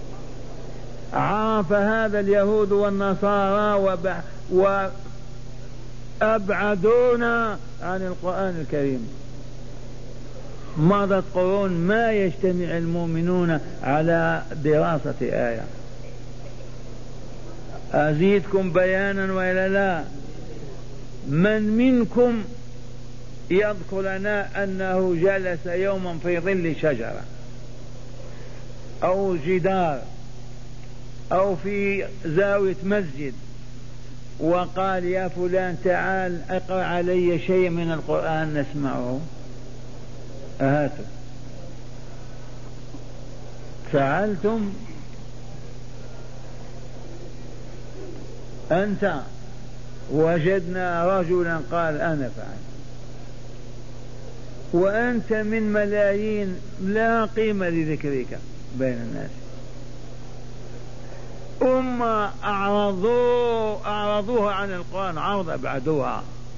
عرف هذا اليهود والنصارى وأبعدونا عن القرآن الكريم. مضت قرون ما يجتمع المؤمنون على دراسة آية. أزيدكم بيانا وإلا لا؟ من منكم يذكر لنا أنه جلس يوما في ظل شجرة أو جدار أو في زاوية مسجد وقال: يا فلان تعال اقرأ علي شيء من القرآن نسمعه؟ هاتوا. فعلتم أنت؟ وجدنا رجلا قال: أنا فعلت. وأنت من ملايين لا قيمة لذكرك بين الناس. أمة أعرضوها عن القرآن عرض أبعدوها.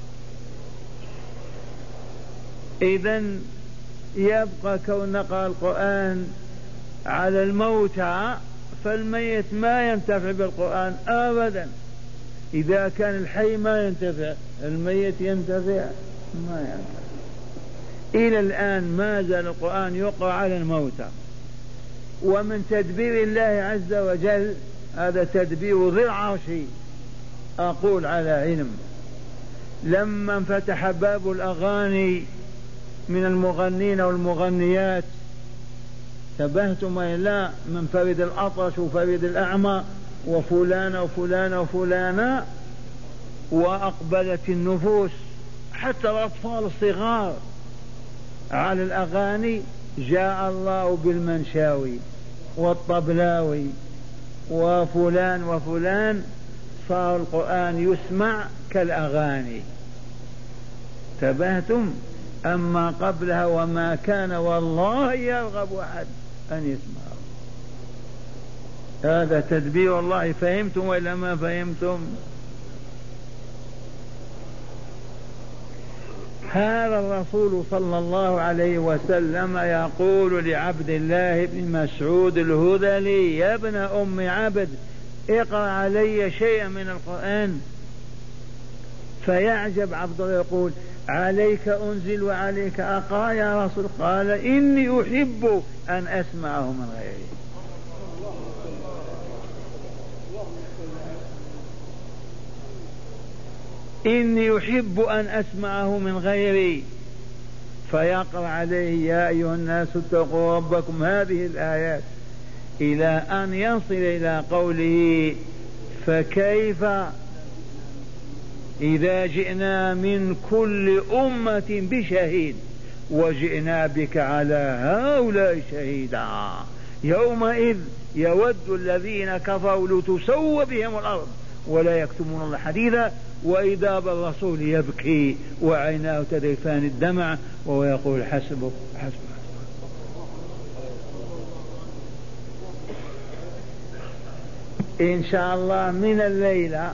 إذن يبقى كون نقرأ القرآن على الموتى، فالميت ما ينتفع بالقرآن أبدا. إذا كان الحي ما ينتفع، الميت ينتفع؟ ما ينتفع. إلى الآن ما زال القرآن يقرأ على الموتى. ومن تدبير الله عز وجل، هذا تدبير ذي العرش، أقول على علم، لما انفتح باب الأغاني من المغنين والمغنيات، تبهتم إلا من فريد الأطرش وفريد الأعمى وفلانة وفلانة وفلانة، وأقبلت النفوس حتى الأطفال الصغار على الأغاني. جاء الله بالمنشاوي والطبلاوي وفلان وفلان، صار القرآن يسمع كالأغاني. تبهتم؟ أما قبلها وما كان والله يرغب أحد أن يسمعه. هذا تدبير الله. فهمتم ولا ما فهمتم؟ هذا الرسول صلى الله عليه وسلم يقول لعبد الله بن مسعود الهذلي: يا ابن أم عبد، اقرأ علي شيئا من القرآن. فيعجب عبد الله يقول عليك أنزل وعليك أقرأ يا رسول؟ قال إني أحب أن أسمعه من غيري. إني أحب أن أسمعه من غيري. فيقرأ عليه يا أيها الناس اتقوا ربكم هذه الآيات إلى أن يصل إلى قوله فكيف إذا جئنا من كل أمة بشهيد وجئنا بك على هؤلاء شهيدا يومئذ يود الذين كفروا لتسوى بهم الأرض ولا يكتمون الله حديثا وإذا بالرسول يبكي وعيناه تذرفان الدمع وهو يقول حسبك حسبك. إن شاء الله من الليلة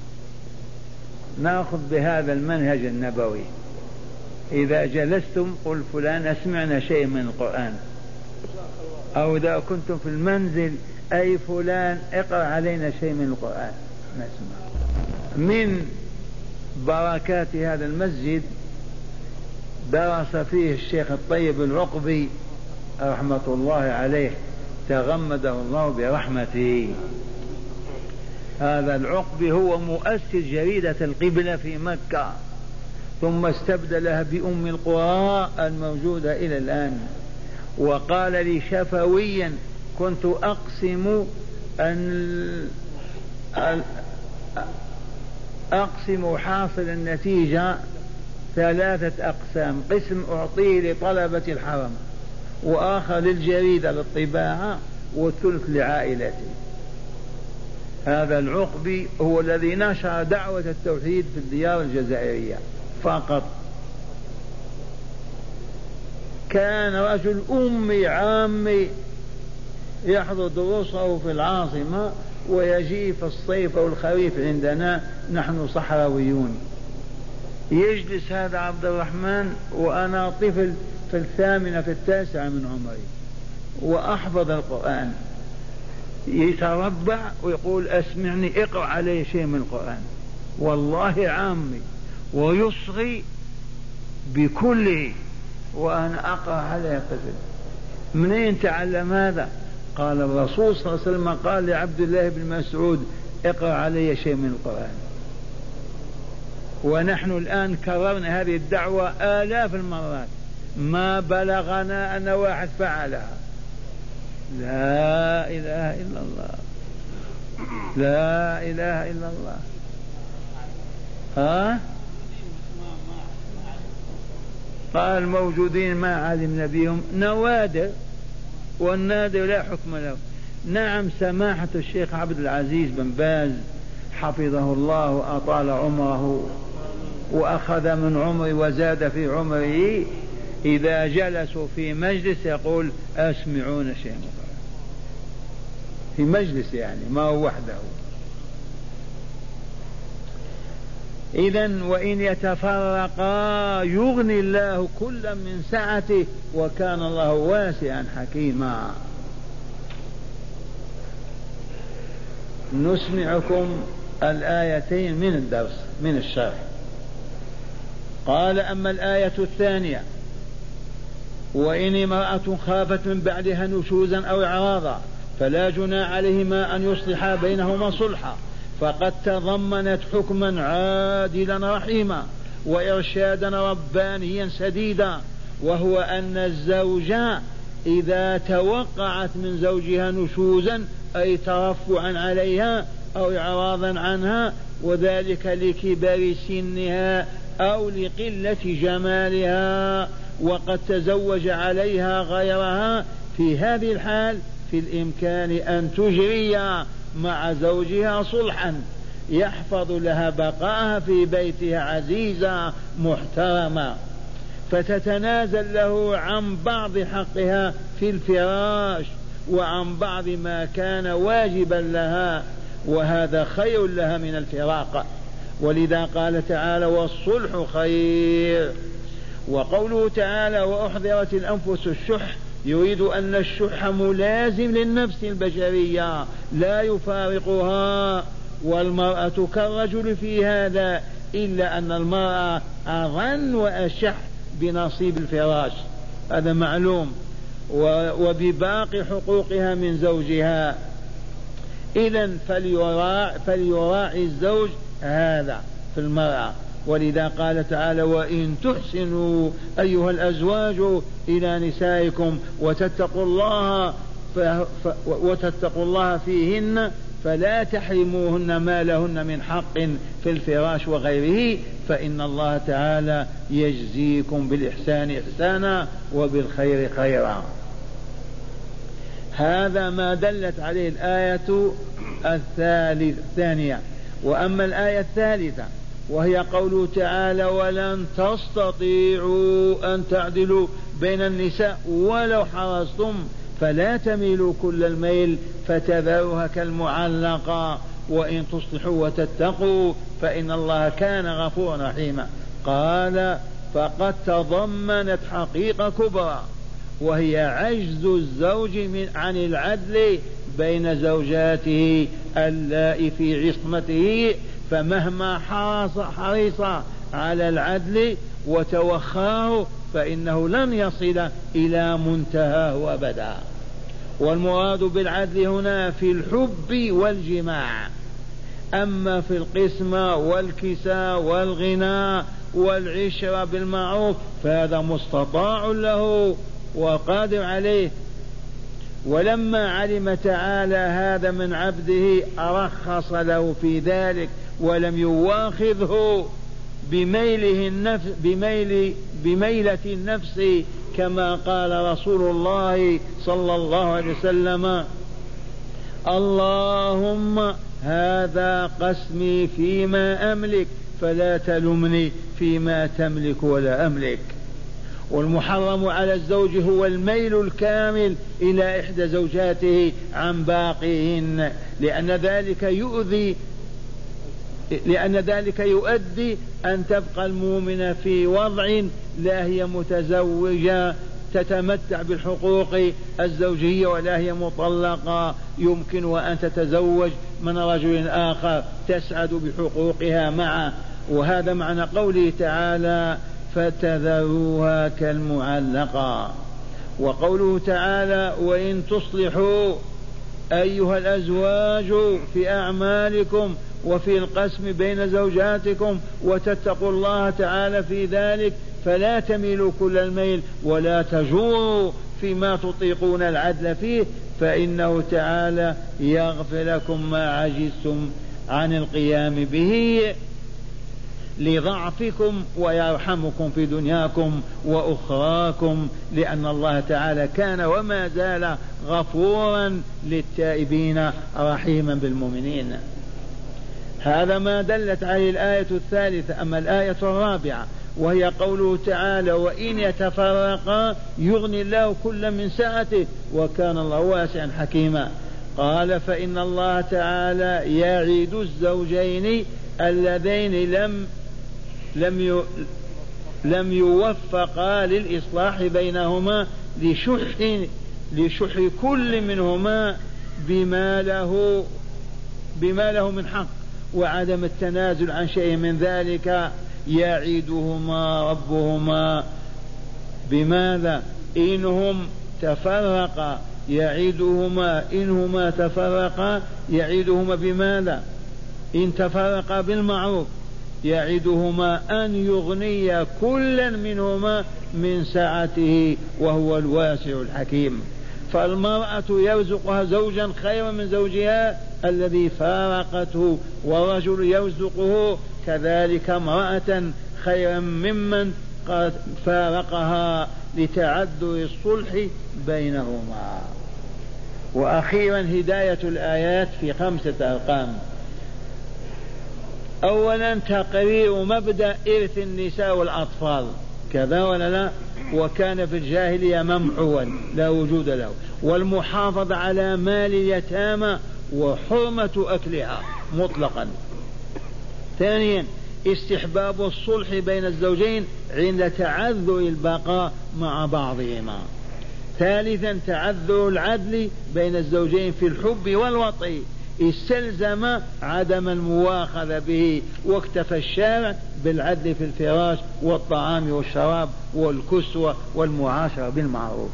نأخذ بهذا المنهج النبوي. إذا جلستم قل فلان أسمعنا شيء من القرآن، أو إذا كنتم في المنزل أي فلان اقرأ علينا شيء من القرآن نسمع. من بركات هذا المسجد درس فيه الشيخ الطيب العقبي رحمة الله عليه تغمده الله برحمته. هذا العقبي هو مؤسس جريدة القبلة في مكة، ثم استبدلها بأم القرى الموجودة إلى الآن. وقال لي شفويا كنت أقسم حاصل النتيجة 3 أقسام: قسم أعطيه لطلبة الحرم، وآخر للجريدة للطباعة، والثلث لعائلتي. هذا العقبي هو الذي نشر دعوة التوحيد في الديار الجزائرية فقط. كان رجل أمي عامي يحضر دروسه في العاصمة ويجي في الصيف أو الخريف عندنا نحن صحراويون. يجلس هذا عبد الرحمن وأنا طفل في 8 في 9 من عمري وأحفظ القرآن، يتربع ويقول أسمعني اقرأ علي شيء من القرآن، والله عامي، ويصغي بكله وأنا أقرأ عليه طفل. منين تعلم هذا؟ قال الرسول صلى الله عليه وسلم قال لعبد الله بن مسعود اقرأ علي شيء من القرآن. ونحن الآن كررنا هذه الدعوة آلاف المرات، ما بلغنا أن واحد فعلها. لا إله إلا الله، لا إله إلا الله. قال موجودين ما علمنا بهم، نوادر، والنادر لا حكم له. نعم، سماحة الشيخ عبد العزيز بن باز حفظه الله وأطال عمره وأخذ من عمري وزاد في عمره، إذا جلسوا في مجلس يقول أسمعون شيئا في مجلس، يعني ما هو وحده. إذن وإن يتفرقا يغني الله كلا من سعته وكان الله واسعا حكيما. نسمعكم الآيتين من الدرس من الشرح. قال أما الآية الثانية: وإن امرأة خافت من بعدها نشوزا أو إعراضا فلا جناح عليهما أن يصلحا بينهما صلحا، فقد تضمنت حكما عادلا رحيما وإرشادا ربانيا سديدا، وهو أن الزوجة إذا توقعت من زوجها نشوزا أي ترفعا عليها أو إعراضا عنها، وذلك لكبر سنها أو لقلة جمالها، وقد تزوج عليها غيرها، في هذه الحال في الإمكان أن تجري مع زوجها صلحا يحفظ لها بقاءها في بيتها عزيزة محترمة، فتتنازل له عن بعض حقها في الفراش وعن بعض ما كان واجبا لها، وهذا خير لها من الفراق. ولذا قال تعالى: والصلح خير. وقوله تعالى: وأحضرت الأنفس الشح يريد أن الشح ملازم للنفس البشرية لا يفارقها، والمرأة كالرجل في هذا، إلا أن المرأة أظن وأشح بنصيب الفراش، هذا معلوم، وبباقي حقوقها من زوجها. إذن فليراعي الزوج هذا في المرأة. ولذا قال تعالى: وإن تحسنوا أيها الأزواج إلى نسائكم وتتقوا الله فيهن فلا تحرموهن ما لهن من حق في الفراش وغيره، فإن الله تعالى يجزيكم بالإحسان إحسانا وبالخير خيرا. هذا ما دلت عليه الآية الثانية. وأما الآية الثالثة وهي قوله تعالى: ولن تستطيعوا أن تعدلوا بين النساء ولو حرصتم فلا تميلوا كل الميل فتذروها كالمعلقة وإن تصلحوا وتتقوا فإن الله كان غفورا رحيما. قال: فقد تضمنت حقيقة كبرى، وهي عجز الزوج عن العدل بين زوجاته اللائي في عصمته، فمهما حرص على العدل وتوخاه فإنه لن يصل إلى منتهاه أبدا. والمراد بالعدل هنا في الحب والجماع، أما في القسمة والكساء والغناء والعشرة بالمعروف فهذا مستطاع له وقادر عليه. ولما علم تعالى هذا من عبده أرخص له في ذلك ولم يواخذه بميلة النفس، كما قال رسول الله صلى الله عليه وسلم: اللهم هذا قسمي فيما أملك فلا تلمني فيما تملك ولا أملك. والمحرم على الزوج هو الميل الكامل إلى إحدى زوجاته عن باقيهن، لأن ذلك يؤدي أن تبقى المؤمنة في وضع لا هي متزوجة تتمتع بالحقوق الزوجية ولا هي مطلقة يمكن أن تتزوج من رجل آخر تسعد بحقوقها معه. وهذا معنى قوله تعالى: فتذروها كالمعلقة. وقوله تعالى: وإن تصلحوا أيها الأزواج في أعمالكم وفي القسم بين زوجاتكم وتتقوا الله تعالى في ذلك فلا تميلوا كل الميل ولا تجوروا فيما تطيقون العدل فيه، فإنه تعالى يغفر لكم ما عجزتم عن القيام به لضعفكم ويرحمكم في دنياكم وأخراكم، لأن الله تعالى كان وما زال غفورا للتائبين رحيما بالمؤمنين. هذا ما دلت عليه الآية الثالثة. أما الآية الرابعة وهي قوله تعالى: وإن يتفرقا يغني الله كل من سعته وكان الله واسعا حكيما. قال: فإن الله تعالى يعيد الزوجين اللذين لم يوفقا للإصلاح بينهما لشح كل منهما بما له من حق وعدم التنازل عن شيء من ذلك، يعيدهما ربهما بماذا؟ إنهم تفرقا إنهما تفرقا يعيدهما بماذا؟ إن تفرقا بالمعروف يعدهما أن يغني كلا منهما من سعته وهو الواسع الحكيم. فالمرأة يرزقها زوجا خيرا من زوجها الذي فارقته، والرجل يرزقه كذلك امرأة خيرا ممن قد فارقها لتعذر الصلح بينهما. وأخيرا هداية الآيات في 5 أرقام. أولا تقرير مبدأ إرث النساء والأطفال، كذا ولا لا؟ وكان في الجاهلية ممحوا لا وجود له، والمحافظة على مال اليتامى وحرمة أكلها مطلقا. ثانيا استحباب الصلح بين الزوجين عند تعذر البقاء مع بعضهما. ثالثا تعذر العدل بين الزوجين في الحب والوطي، استلزم عدم المواخذة به، واكتفى الشارع بالعدل في الفراش والطعام والشراب والكسوة والمعاشرة بالمعروف.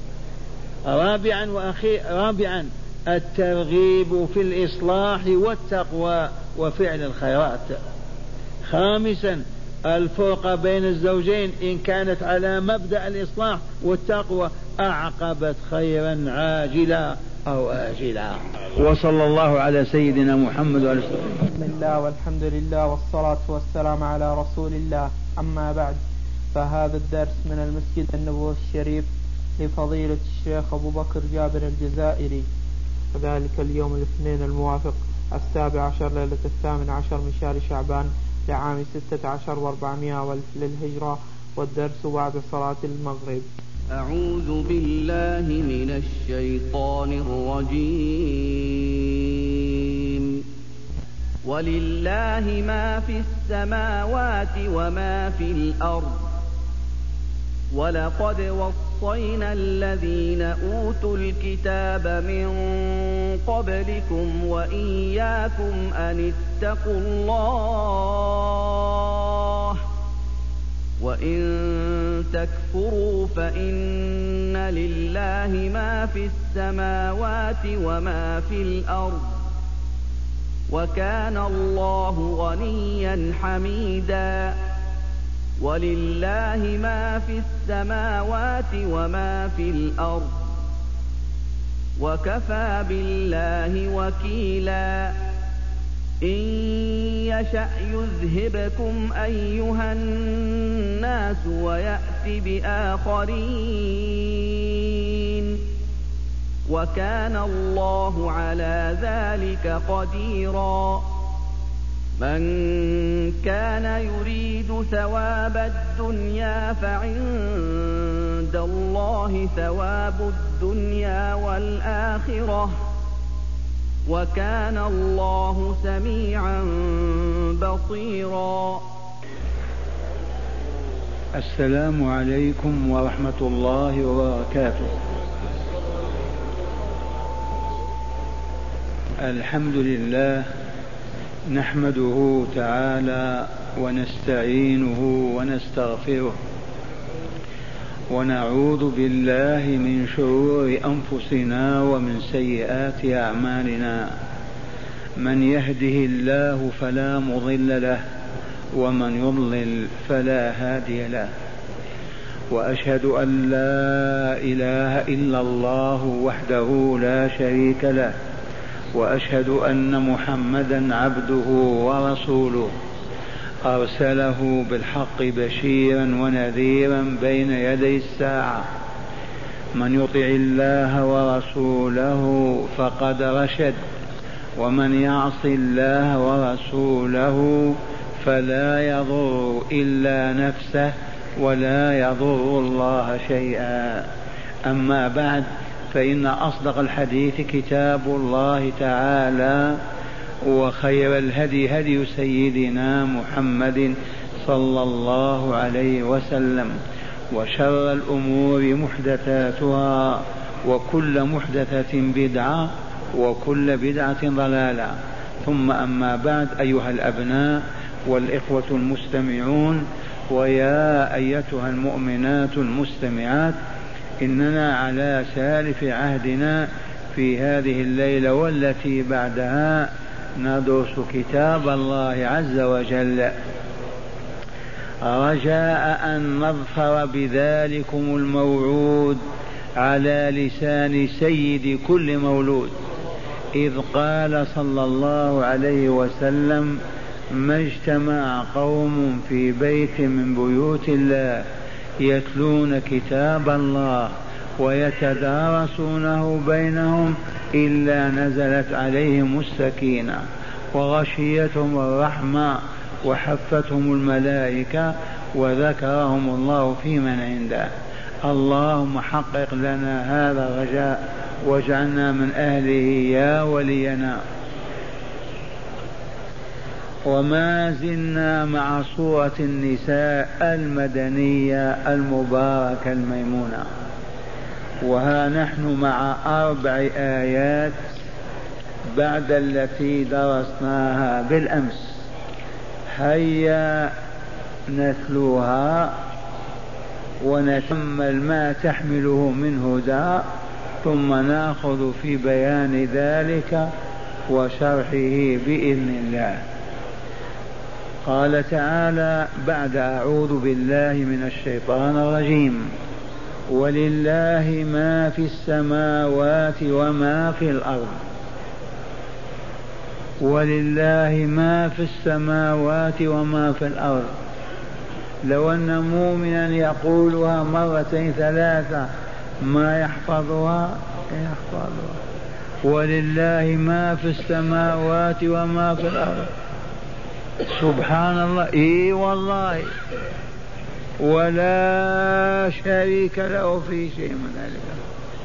رابعا الترغيب في الإصلاح والتقوى وفعل الخيرات. خامسا الفرقة بين الزوجين إن كانت على مبدأ الإصلاح والتقوى أعقبت خيرا عاجلا أو آجلا. وصلى الله على سيدنا محمد وعلى آله وسلم. بسم الله والحمد لله والصلاة والسلام على رسول الله. أما بعد، فهذا الدرس من المسجد النبوي الشريف لفضيلة الشيخ أبو بكر جابر الجزائري، وذلك اليوم الاثنين الموافق 17 ليلة 18 من شهر شعبان لعام 16 و400 والف للهجرة، والدرس بعد صلاة المغرب. أعوذ بالله من الشيطان الرجيم. ولله ما في السماوات وما في الأرض، ولقد وصينا الذين أوتوا الكتاب من قبلكم وإياكم أن اتقوا الله، وإن تكفروا فإن لله ما في السماوات وما في الأرض، وكان الله غنيا حميدا. ولله ما في السماوات وما في الأرض، وكفى بالله وكيلا. إن يشأ يذهبكم أيها الناس ويأت بآخرين، وكان الله على ذلك قديرا. من كان يريد ثواب الدنيا فعند الله ثواب الدنيا والآخرة، وكان الله سميعا بصيرا. السلام عليكم ورحمة الله وبركاته. الحمد لله نحمده تعالى ونستعينه ونستغفره، ونعوذ بالله من شرور أنفسنا ومن سيئات أعمالنا. من يهده الله فلا مضل له، ومن يضلل فلا هادي له. وأشهد أن لا إله إلا الله وحده لا شريك له، وأشهد أن محمدا عبده ورسوله، أرسله بالحق بشيرا ونذيرا بين يدي الساعة. من يطع الله ورسوله فقد رشد، ومن يعص الله ورسوله فلا يضر إلا نفسه ولا يضر الله شيئا. أما بعد، فإن أصدق الحديث كتاب الله تعالى، وخير الهدي هدي سيدنا محمد صلى الله عليه وسلم، وشر الأمور محدثاتها، وكل محدثة بدعة، وكل بدعة ضلالة. ثم أما بعد، أيها الأبناء والإخوة المستمعون، ويا أيتها المؤمنات المستمعات، إننا على سالف عهدنا في هذه الليلة والتي بعدها ندرس كتاب الله عز وجل، رجاء أن نظفر بذلكم الموعود على لسان سيد كل مولود، إذ قال صلى الله عليه وسلم: ما اجتمع قوم في بيت من بيوت الله يتلون كتاب الله ويتدارسونه بينهم إلا نزلت عليهم السكينة وغشيتهم الرحمة وحفتهم الملائكة وذكرهم الله في من عنده. اللهم حقق لنا هذا الرجاء واجعلنا من أهله يا ولينا. وما زلنا مع سورة النساء المدنية المباركة الميمونة، وها نحن مع 4 آيات بعد التي درسناها بالأمس. هيا نتلوها ونتأمل ما تحمله من هدى، ثم نأخذ في بيان ذلك وشرحه بإذن الله. قال تعالى بعد أعوذ بالله من الشيطان الرجيم: ولله ما في السماوات وما في الأرض. ولله ما في السماوات وما في الأرض. لو أن مؤمنا يقولها 2 3 ما يحفظها. ولله ما في السماوات وما في الأرض. سبحان الله. إي والله، ولا شريك له في شيء من ذلك.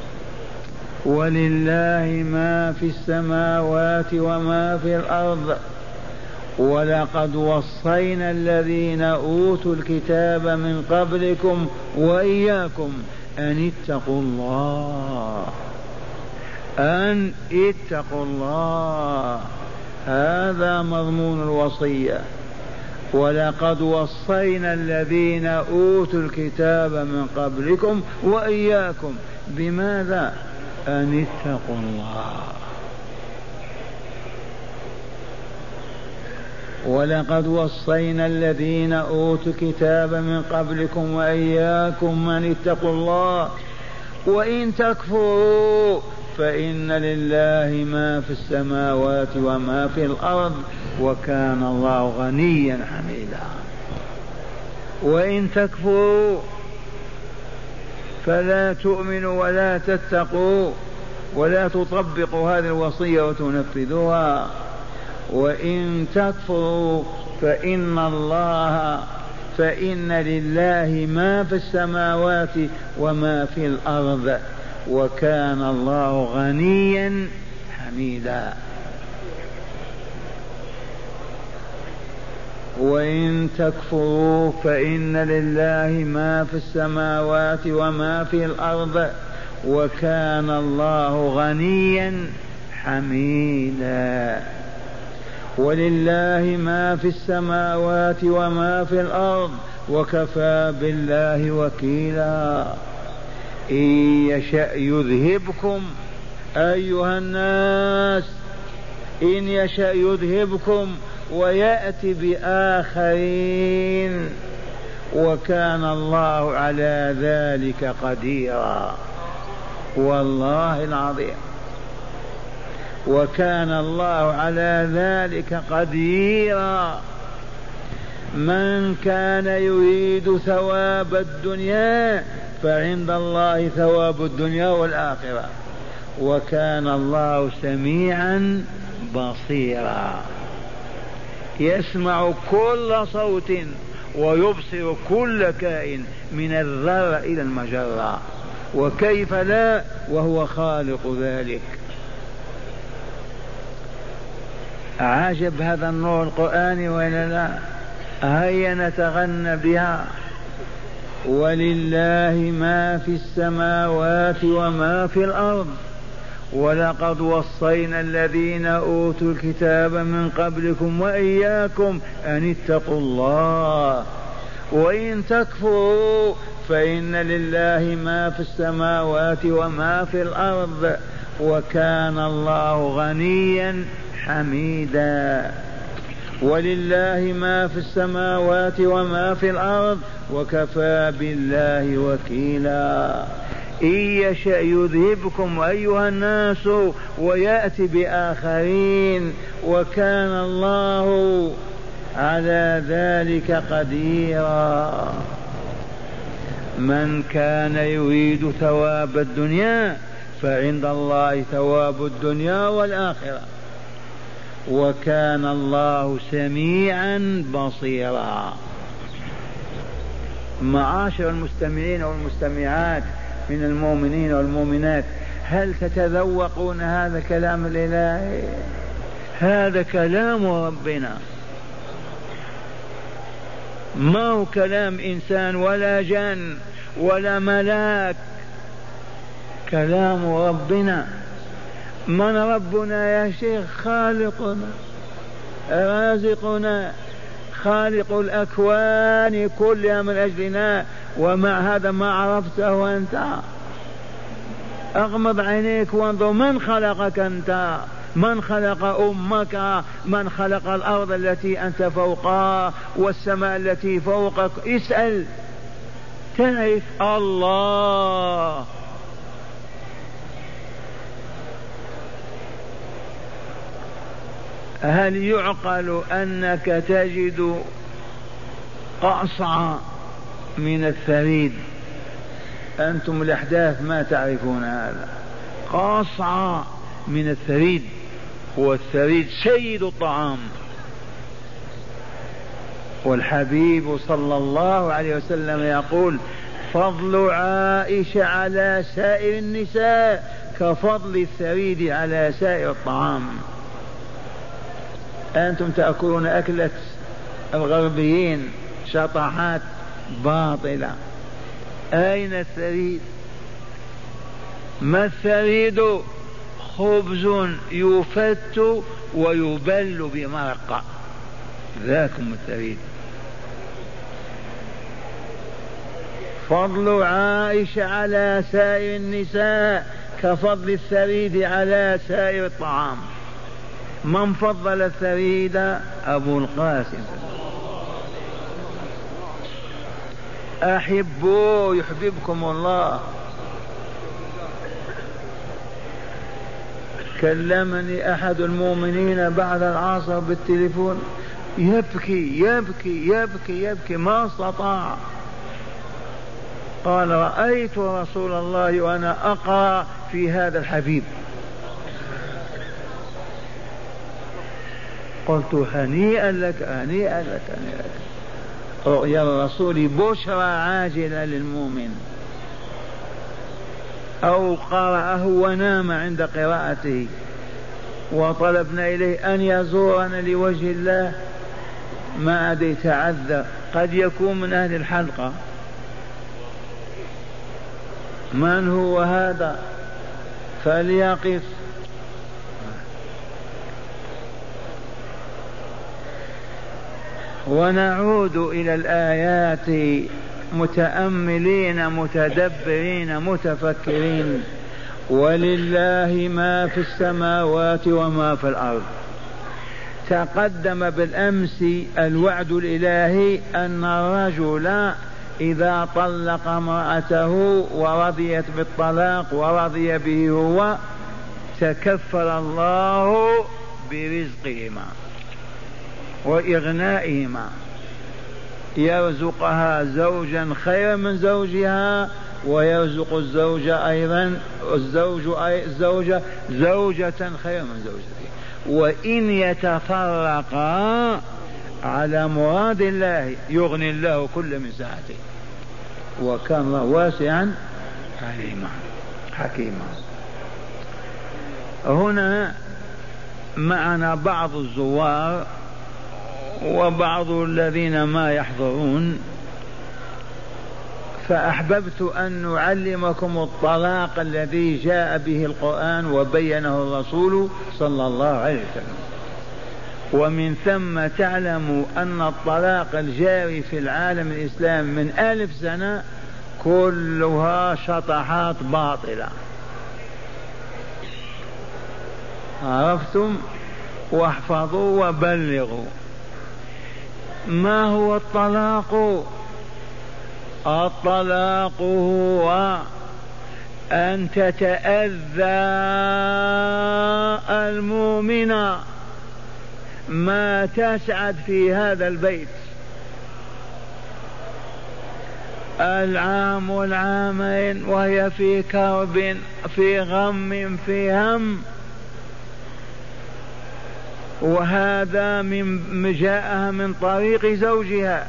ولله ما في السماوات وما في الأرض. ولقد وصينا الذين أوتوا الكتاب من قبلكم وإياكم أن اتقوا الله. أن اتقوا الله، هذا مضمون الوصية. ولقد وصينا الذين أوتوا الكتاب من قبلكم وإياكم. بماذا؟ أن اتقوا الله. ولقد وصينا الذين أوتوا الكتاب من قبلكم وإياكم أن اتقوا الله. وإن تكفروا فإن لله ما في السماوات وما في الأرض وكان الله غنيا حميدا. وإن تكفروا فلا تؤمنوا ولا تتقوا ولا تطبقوا هذه الوصية وتنفذوها. وإن تكفروا فإن لله ما في السماوات وما في الأرض وكان الله غنيا حميدا. وإن تكفروا فإن لله ما في السماوات وما في الأرض وكان الله غنيا حميدا. ولله ما في السماوات وما في الأرض وكفى بالله وكيلا. إن يشأ يذهبكم أيها الناس، إن يشأ يذهبكم ويأتي بآخرين وكان الله على ذلك قديرا. والله العظيم، وكان الله على ذلك قديرا. من كان يريد ثواب الدنيا فعند الله ثواب الدنيا والآخرة وكان الله سميعا بصيرا. يسمع كل صوت ويبصر كل كائن من الذرة إلى المجرة، وكيف لا وهو خالق ذلك. عجب هذا النور القرآني وإلا لا؟ هيا نتغنى بها. ولله ما في السماوات وما في الأرض ولقد وصينا الذين أوتوا الكتاب من قبلكم وإياكم أن اتقوا الله. وإن تكفروا فإن لله ما في السماوات وما في الأرض وكان الله غنيا حميدا. ولله ما في السماوات وما في الأرض وكفى بالله وكيلا. إن يشأ يذهبكم أيها الناس ويأتي بآخرين وكان الله على ذلك قديرا. من كان يريد ثواب الدنيا فعند الله ثواب الدنيا والآخرة وكان الله سميعا بصيرا. معاشر المستمعين والمستمعات من المؤمنين والمؤمنات، هل تتذوقون هذا الكلام الإلهي؟ هذا كلام ربنا، ما هو كلام إنسان ولا جن ولا ملاك. كلام ربنا. من ربنا يا شيخ؟ خالقنا رازقنا خالق الأكوان كلها من أجلنا، ومع هذا ما عرفته أنت. أغمض عينيك وانظر من خلقك أنت، من خلق أمك، من خلق الأرض التي أنت فوقها والسماء التي فوقك. اسأل تعرف الله. هل يعقل أنك تجد قصعا من الثريد؟ أنتم الأحداث ما تعرفون هذا. قصعا من الثريد، والثريد سيد الطعام. والحبيب صلى الله عليه وسلم يقول: فضل عائشة على سائر النساء كفضل الثريد على سائر الطعام. أنتم تأكلون أكلة الغربيين، شطحات باطلة. أين الثريد؟ ما الثريد؟ خبز يفت ويبل بمرقة، ذاكم الثريد. فضل عائشة على سائر النساء كفضل الثريد على سائر الطعام. من فضل الثريد؟ أبو القاسم. أحبوا يحببكم الله. كلمني أحد المؤمنين بعد العصر بالتليفون، يبكي يبكي يبكي يبكي ما استطاع. قال: رأيت رسول الله وأنا أقرأ في هذا الحبيب. قلت: هنيئا لك هنيئا لك هنيئا لك. رؤيا الرسول بشرى عاجلة للمؤمن. أو قرأه ونام عند قراءته وطلبنا إليه أن يزورنا لوجه الله، ما عاد يتعذر. قد يكون من أهل الحلقة. من هو هذا؟ فليقف. ونعود إلى الآيات متأملين متدبرين متفكرين. ولله ما في السماوات وما في الأرض. تقدم بالأمس الوعد الإلهي أن الرجل إذا طلق امرأته ورضيت بالطلاق ورضي به هو، تكفل الله برزقهما وإغنائهما، يرزقها زوجا خيرا من زوجها، ويرزق الزوج أيضا الزوجة زوجة خيرا من زوجته. وإن يتفرقا على مراد الله يغني الله كل من سعته، وكان الله واسعا عليما حكيما. هنا معنا بعض الزوار وبعض الذين ما يحضرون، فأحببت أن نعلمكم الطلاق الذي جاء به القرآن وبينه الرسول صلى الله عليه وسلم. ومن ثم تعلموا أن الطلاق الجاري في العالم الإسلامي من 1000 سنة كلها شطحات باطلة. عرفتم؟ واحفظوا وبلغوا. ما هو الطلاق؟ الطلاق هو أن تتأذى المؤمنة ما تسعد في هذا البيت العام والعامين وهي في كرب في غم في هم، وهذا من جاءها من طريق زوجها.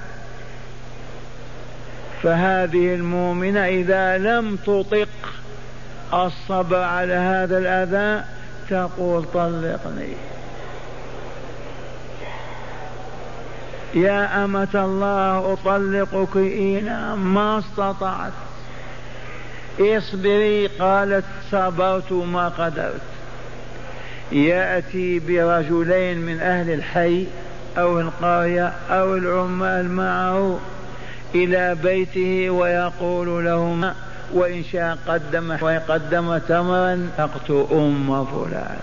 فهذه المؤمنة إذا لم تطق الصبر على هذا الأذى تقول: طلقني يا أمة الله، أطلقك إن ما استطعت. اصبري، قالت صبرت ما قدرت. يأتي برجلين من أهل الحي أو القرية أو العمال معه إلى بيته ويقول لهما وإن شاء قدم تمرا أقتل أم فلان،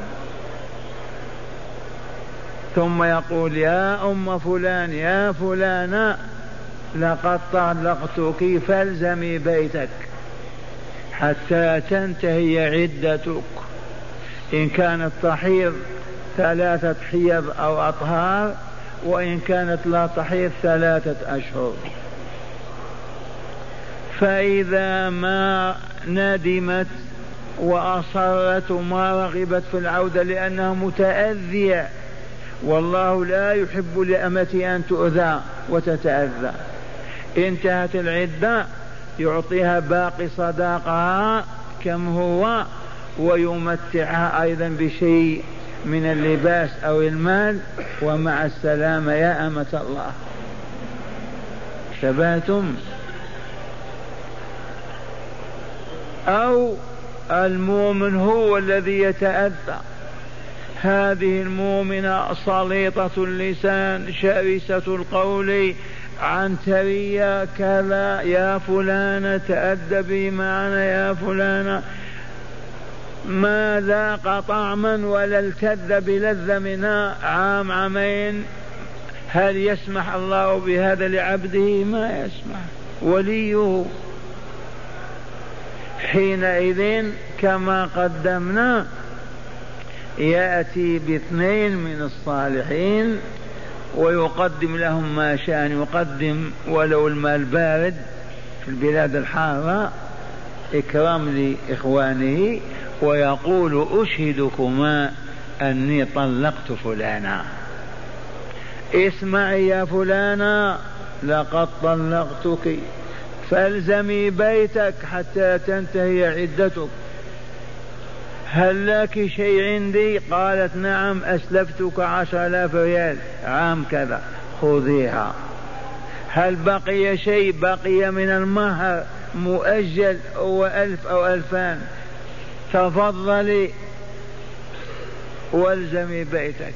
ثم يقول يا أم فلان يا فلانة لقد طلقتك فالزمي بيتك حتى تنتهي عدتك، إن كانت تحيض 3 حيض أو أطهار، وإن كانت لا تحيض 3 أشهر. فإذا ما ندمت وأصرت وما رغبت في العودة لأنها متأذية، والله لا يحب لأمته أن تؤذى وتتأذى، انتهت العدة يعطيها باقي صداقها كم هو، ويمتعها أيضا بشيء من اللباس أو المال، ومع السلامة يا أمة الله. ثباتم. أو المؤمن هو الذي يتأذى، هذه المؤمنة سليطة اللسان شرسة القول عنترية كذا، يا فلانة تأدبي معنا يا فلانة، ما ذاق طعما ولا التذ بلذة منها عام عامين، هل يسمح الله بهذا لعبده؟ ما يسمح وليه. حينئذ كما قدمنا يأتي باثنين من الصالحين ويقدم لهم ما شاء يقدم، ولو الماء البارد في البلاد الحارة إكرام لإخوانه، ويقول أشهدكما أني طلقت فلانا، اسمعي يا فلانا لقد طلقتك فالزمي بيتك حتى تنتهي عدتك، هل لك شيء عندي؟ قالت نعم، أسلفتك 10,000 ريال عام كذا خذيها. هل بقي شيء؟ بقي من المهر مؤجل أو 1000 أو 2000، تفضلي والزمي بيتك.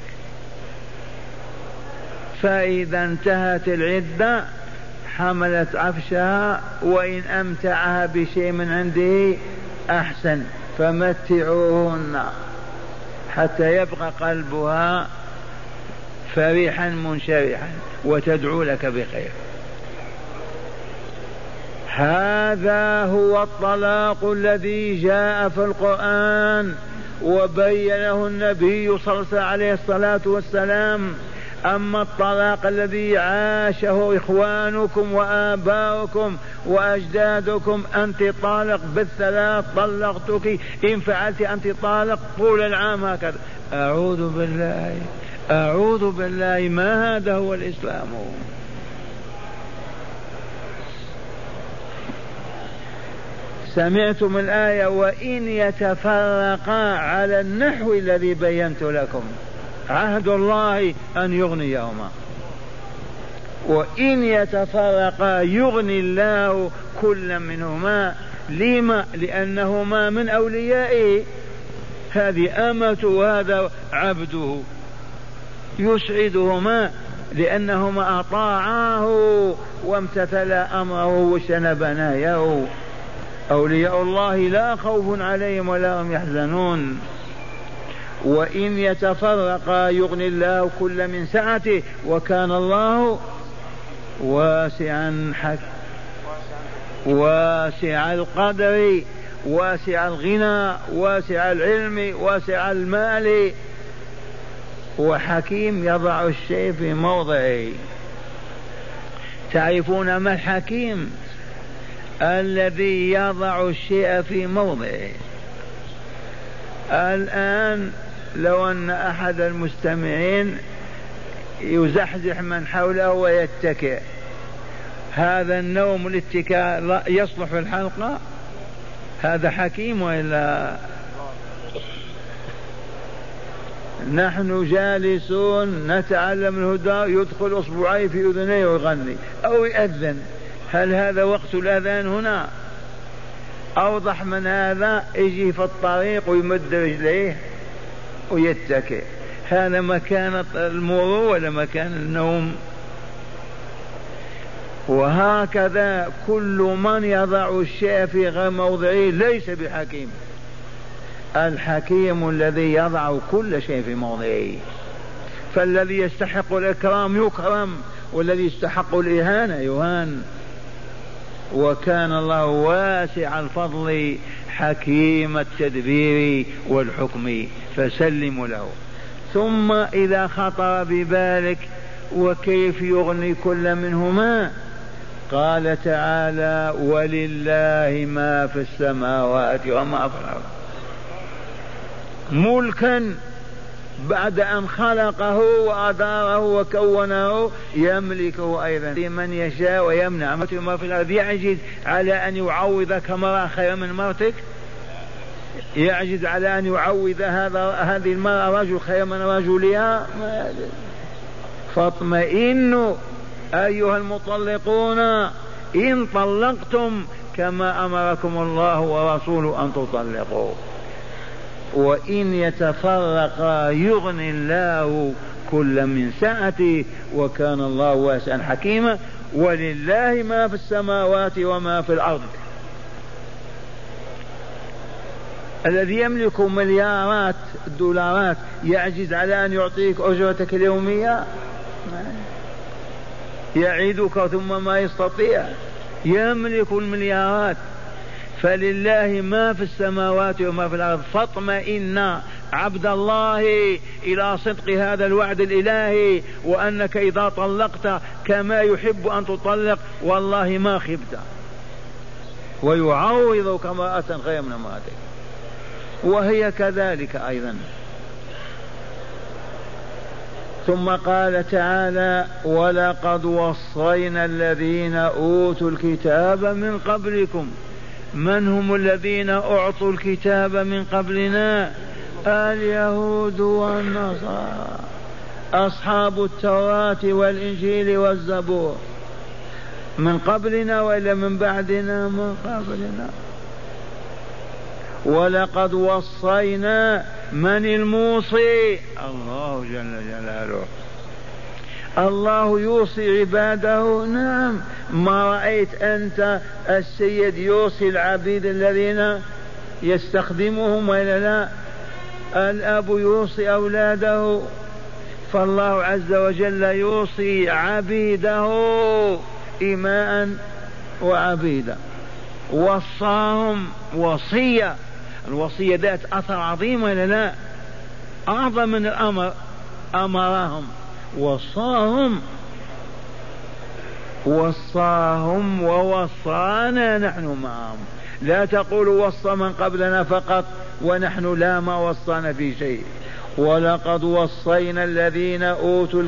فإذا انتهت العدة حملت عفشها، وإن أمتعها بشيء من عنده أحسن، فمتعوهن حتى يبقى قلبها فرحا منشرحا وتدعو لك بخير. هذا هو الطلاق الذي جاء في القرآن وبينه النبي صلى الله عليه الصلاة والسلام. أما الطلاق الذي عاشه إخوانكم وآباؤكم وأجدادكم، أنت طالق بالثلاث، طلقتك، إن فعلت أنت طالق طول العام هكذا، أعوذ بالله أعوذ بالله، ما هذا هو الإسلام. سمعتم الآية وإن يتفرقا على النحو الذي بينت لكم، عهد الله أن يغنيهما، وإن يتفرقا يغني الله كل منهما. لما؟ لأنهما من أوليائه، هذه أمته وهذا عبده، يسعدهما لأنهما أطاعاه وامتثلا أمره واجتنب نهيه. أولياء الله لا خوف عليهم ولا هم يحزنون. وإن يتفرقا يغني الله كل من سعته، وكان الله واسعا واسع القدر واسع الغنى واسع العلم واسع المال، وحكيم يضع الشيء في موضعه. تعرفون ما الحكيم؟ الذي يضع الشيء في موضعه. الآن لو أن أحد المستمعين يزحزح من حوله ويتكئ، هذا النوم الاتكاء يصلح في الحلقة؟ هذا حكيم وإلا؟ نحن جالسون نتعلم الهدى، يدخل أصبعيه في أذنيه ويغني أو يأذن، هل هذا وقت الأذان هنا؟ أوضح من هذا؟ يجي في الطريق ويمد رجليه ويتكئ، هذا مكان المرور ولا مكان النوم؟ وهكذا كل من يضع الشيء في غير موضعه ليس بحكيم. الحكيم الذي يضع كل شيء في موضعه، فالذي يستحق الإكرام يكرم، والذي يستحق الإهانة يهان. وكان الله واسع الفضل حكيم التدبير والحكم، فسلموا له. ثم إذا خطر ببالك وكيف يغني كل منهما، قال تعالى: ولله ما في السماوات وما في الأرض. ملكا بعد أن خلقه وأداره وكونه يملكه أيضا لمن يشاء ويمنع. ما في الأرض يعجز على أن يعوضك مرأة خير من مرتك؟ يعجز على أن يعوض هذه المرأة رجل خير من رجلها؟ فاطمئنوا أيها المطلقون إن طلقتم كما أمركم الله ورسوله أن تطلقوا، وإن يتفرقا يغني الله كل من سعته، وكان الله واسعا حكيما. ولله ما في السماوات وما في الأرض. الذي يملك مليارات الدولارات يعجز على أن يعطيك أجرتك اليومية؟ يعيدك ثم ما يستطيع. يملك المليارات. فلله ما في السماوات وما في الأرض. فاطمئن عبد الله إلى صدق هذا الوعد الإلهي، وأنك إذا طلقت كما يحب أن تطلق والله ما خبت، ويعوضك امرأة خير من امرأتك. وهي كذلك أيضا. ثم قال تعالى: ولقد وصينا الذين أوتوا الكتاب من قبلكم. من هم الذين أعطوا الكتاب من قبلنا؟ اليهود والنصارى، أصحاب التوراة والإنجيل والزبور. من قبلنا وإلا من بعدنا؟ من قبلنا. ولقد وصينا. من الموصي؟ الله جل جلاله. الله يوصي عباده. نعم. ما رأيت أنت السيد يوصي العبيد الذين يستخدمهم ولا لا؟ الأب يوصي أولاده، فالله عز وجل يوصي عبيده إماء وعبيدا. وصاهم وصية. الوصية ذات أثر عظيم ولا لا؟ أعظم من الأمر. أمرهم وصاهم ووصانا نحن معهم. لا تقولوا وصى من قبلنا فقط ونحن لا ما وصانا في شيء. ولقد وصينا الذين أوتوا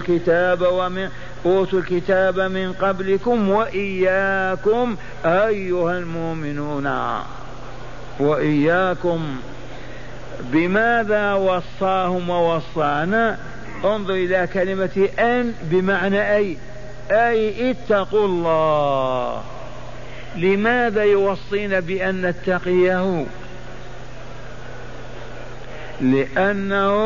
الكتاب من قبلكم وإياكم أيها المؤمنون. وإياكم. بماذا وصاهم ووصانا؟ انظر إلى كلمة أن بمعنى أي اتقوا الله. لماذا يوصينا بأن نتقيه؟ لأنه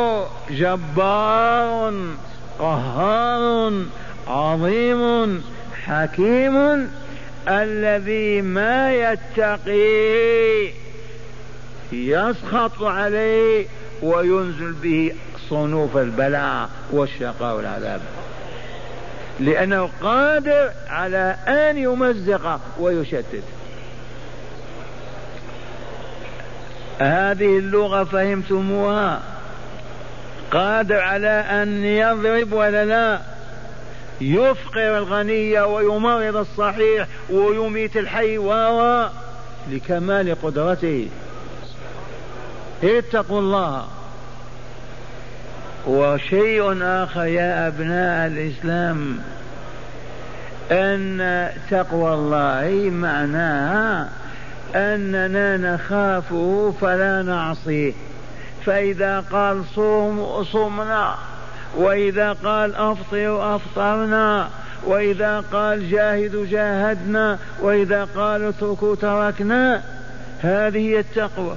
جبار قهار عظيم حكيم، الذي ما يتقي يسخط عليه وينزل به صنوف البلاء والشقاء والعذاب، لأنه قادر على أن يمزق ويشتت. هذه اللغة فهمتموها؟ قادر على أن يضرب ولا لا؟ يفقر الغني ويمرض الصحيح ويميت الحي لكمال قدرته. اتقوا الله. وشيء آخر يا أبناء الإسلام، أن تقوى الله معناها أننا نخافه فلا نعصيه. فإذا قال صوم صمنا، وإذا قال أفطر أفطرنا، وإذا قال جاهدوا جاهدنا، وإذا قال اتركوا تركنا. هذه هي التقوى.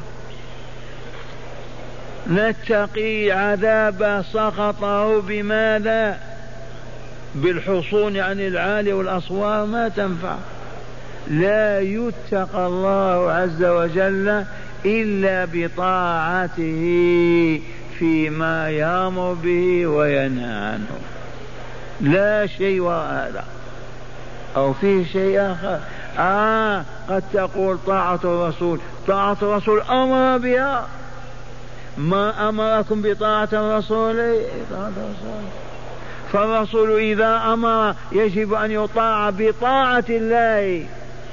نتقي عذاب سخطه بماذا؟ بالحصون عن العالي والأصوات ما تنفع. لا يتقى الله عز وجل إلا بطاعته فيما يأمر به وينهى عنه، لا شيء وراء هذا. أو فيه شيء آخر؟ قد تقول طاعة الرسول، طاعة الرسول أمر بها، ما أمركم بطاعة الرسول؟ طاعة الرسول. فالرسول إذا أمر يجب أن يطاع بطاعة الله.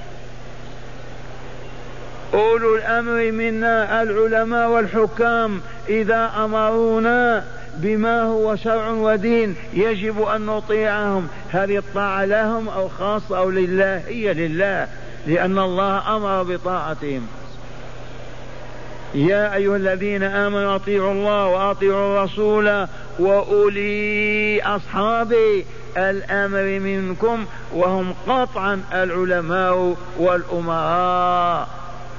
أولو الأمر منا العلماء والحكام إذا أمرونا بما هو شرع ودين يجب أن نطيعهم. هذه الطاعة لهم أو خاصة أو لله؟ هي لله، لأن الله أمر بطاعتهم. يا أيها الذين آمنوا أطيعوا الله وأطيعوا الرسول وأولي أصحاب الأمر منكم، وهم قطعا العلماء والأمراء.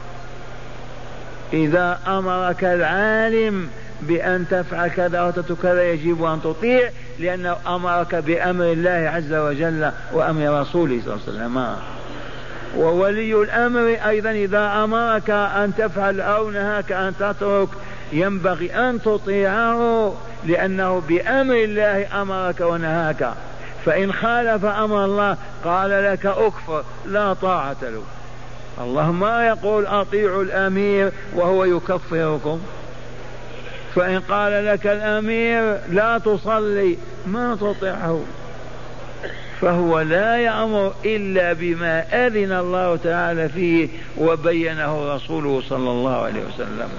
إذا أمرك العالم بأن تفعل كذا وتترك كذا يجب أن تطيع، لأنه أمرك بأمر الله عز وجل وأمر رسوله صلى الله عليه وسلم. وولي الأمر أيضا إذا أمرك أن تفعل أو نهاك أن تترك ينبغي أن تطيعه، لأنه بأمر الله أمرك ونهاك. فإن خالف أمر الله قال لك أكفر، لا طاعة له. الله ما يقول أطيعوا الأمير وهو يكفركم. فإن قال لك الأمير لا تصلي ما تطيعه، فهو لا يأمر إلا بما أذن الله تعالى فيه وبينه رسوله صلى الله عليه وسلم.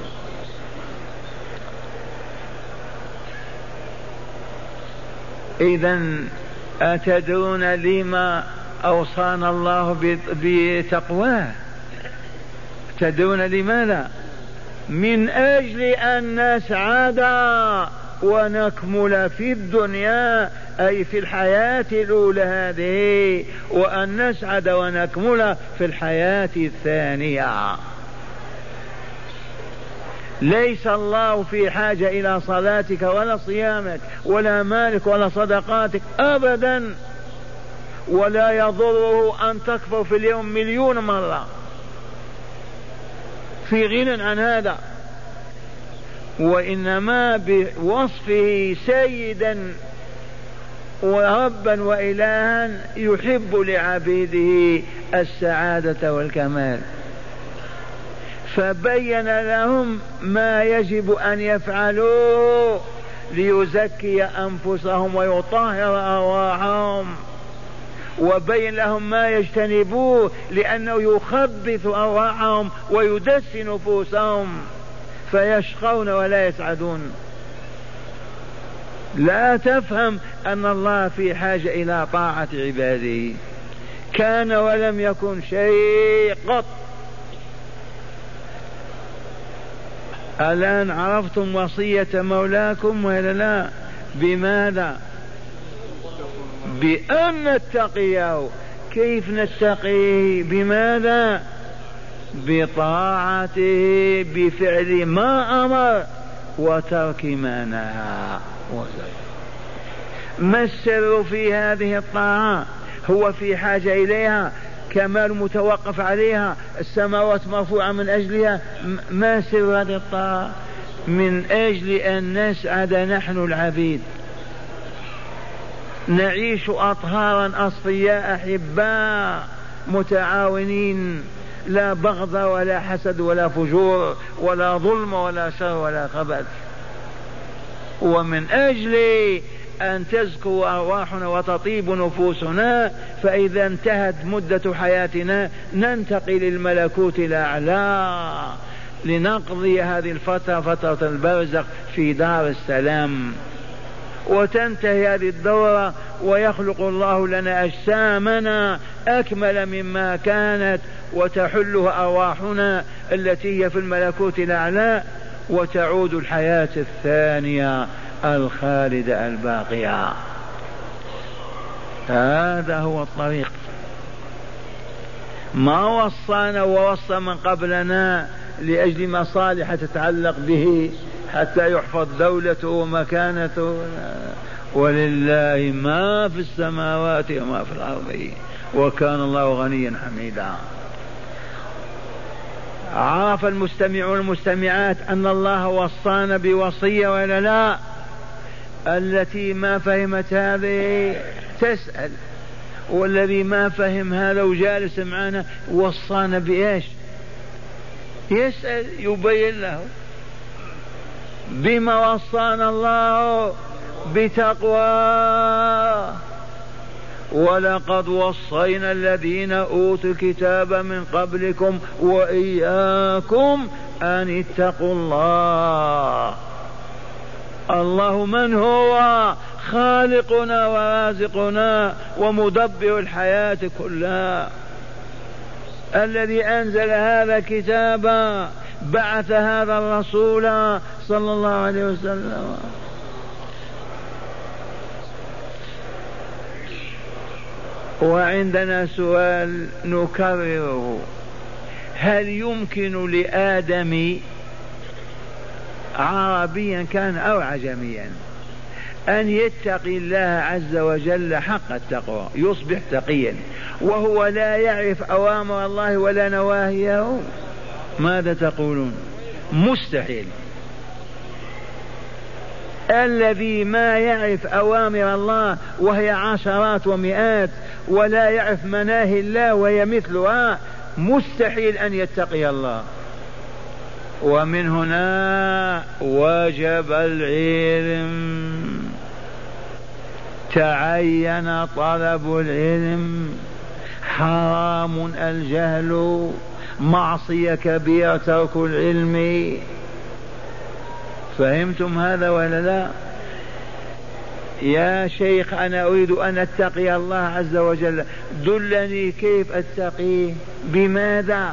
إذن أتدرون لما أوصانا الله بتقواه؟ تدرون لماذا؟ من أجل أن نسعد ونكمل في الدنيا، أي في الحياة الأولى هذه، وأن نسعد ونكمل في الحياة الثانية. ليس الله في حاجة إلى صلاتك ولا صيامك ولا مالك ولا صدقاتك أبدا، ولا يضره أن تكفر في اليوم 1,000,000 مرة، في غنى عن هذا. وإنما بوصفه سيدا وربا وإلها يحب لعبيده السعادة والكمال، فبين لهم ما يجب أن يفعلوا ليزكي أنفسهم ويطهر أرواحهم، وبين لهم ما يجتنبوه لأنه يخبث أرواحهم ويدس نفوسهم فيشقون ولا يسعدون. لا تفهم أن الله في حاجة إلى طاعة عباده، كان ولم يكن شيء قط. الآن عرفتم وصية مولاكم ولا لا؟ بماذا؟ بأن نتقيه. كيف نتقيه؟ بماذا؟ بطاعته، بفعل ما أمر وترك ما نهى. ما السر في هذه الطاعة؟ هو في حاجة إليها، كمال متوقف عليها، السماوات مرفوعة من أجلها. ما سر هذه الطاعة؟ من أجل أن نسعد نحن العبيد، نعيش أطهارا أصفياء أحباء متعاونين، لا بغض ولا حسد ولا فجور ولا ظلم ولا شر ولا خبث. ومن أجل أن تزكو أرواحنا وتطيب نفوسنا، فإذا انتهت مدة حياتنا ننتقل للملكوت الأعلى لنقضي هذه الفترة، فترة البرزخ في دار السلام، وتنتهي هذه الدورة ويخلق الله لنا أجسامنا أكمل مما كانت، وتحلها أرواحنا التي هي في الملكوت الأعلى، وتعود الحياة الثانية الخالدة الباقية. هذا هو الطريق. ما وصانا ووصى من قبلنا لأجل مصالح تتعلق به حتى يحفظ دولته ومكانته. ولله ما في السماوات وما في الأرض وكان الله غنيا حميدا. عرف المستمعون والمستمعات أن الله وصانا بوصية ولا لا؟ التي ما فهمت هذه تسأل، والذي ما فهم هذا وجالس معنا وصانا بإيش يسأل يبين له. بما وصانا الله؟ بتقوى. ولقد وصينا الذين أوتوا الكتاب من قبلكم وإياكم أن اتقوا الله. الله من هو؟ خالقنا ورازقنا ومدبر الحياة كلها، الذي أنزل هذا الكتاب، بعث هذا الرسول صلى الله عليه وسلم. وعندنا سؤال نكرره: هل يمكن لآدم عربيا كان أو عجميا أن يتقي الله عز وجل حق التقوى، يصبح تقيا وهو لا يعرف أوامر الله ولا نواهيه؟ ماذا تقولون؟ مستحيل. الذي ما يعرف أوامر الله وهي عشرات ومئات ولا يعرف مناهي الله وهي مثلها مستحيل أن يتقي الله. ومن هنا وجب العلم، تعين طلب العلم، حرام الجهل، معصية كبيرة ترك العلم. فهمتم هذا ولا لا؟ يا شيخ أنا أريد أن أتقي الله عز وجل، دلني كيف أتقيه. بماذا؟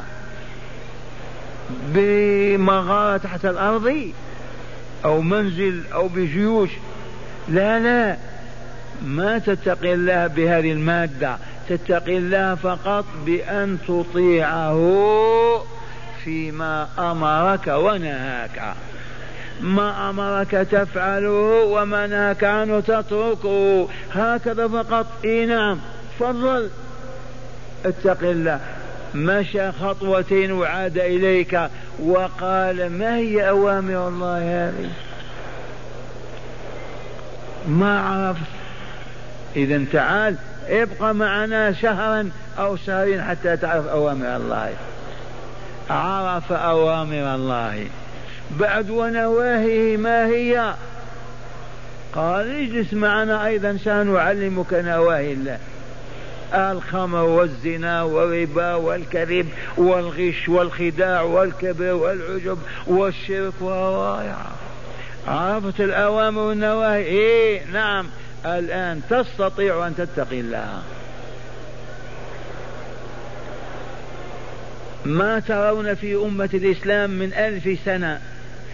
بمغارة تحت الأرض أو منزل أو بجيوش؟ لا لا، ما تتقي الله بهذه المادة، تتقي الله فقط بأن تطيعه فيما أمرك ونهاك. ما أمرك تفعله وما نهاك عنه تتركه، هكذا فقط. نعم فضل اتق الله. مشى خطوتين وعاد إليك وقال ما هي أوامر الله هذه؟ ما عرف. إذن تعال ابقى معنا شهرا أو شهرين حتى تعرف أوامر الله. عرف أوامر الله بعد ونواهيه ما هي؟ قال اجلس معنا أيضا سنعلمك نواهي الله: الخمر والزنا والربا والكذب والغش والخداع والكبر والعجب والشرك عرفت الأوامر والنواهي؟ نعم. الآن تستطيع أن تتقي الله. ما ترون في أمة الإسلام من 1000 سنة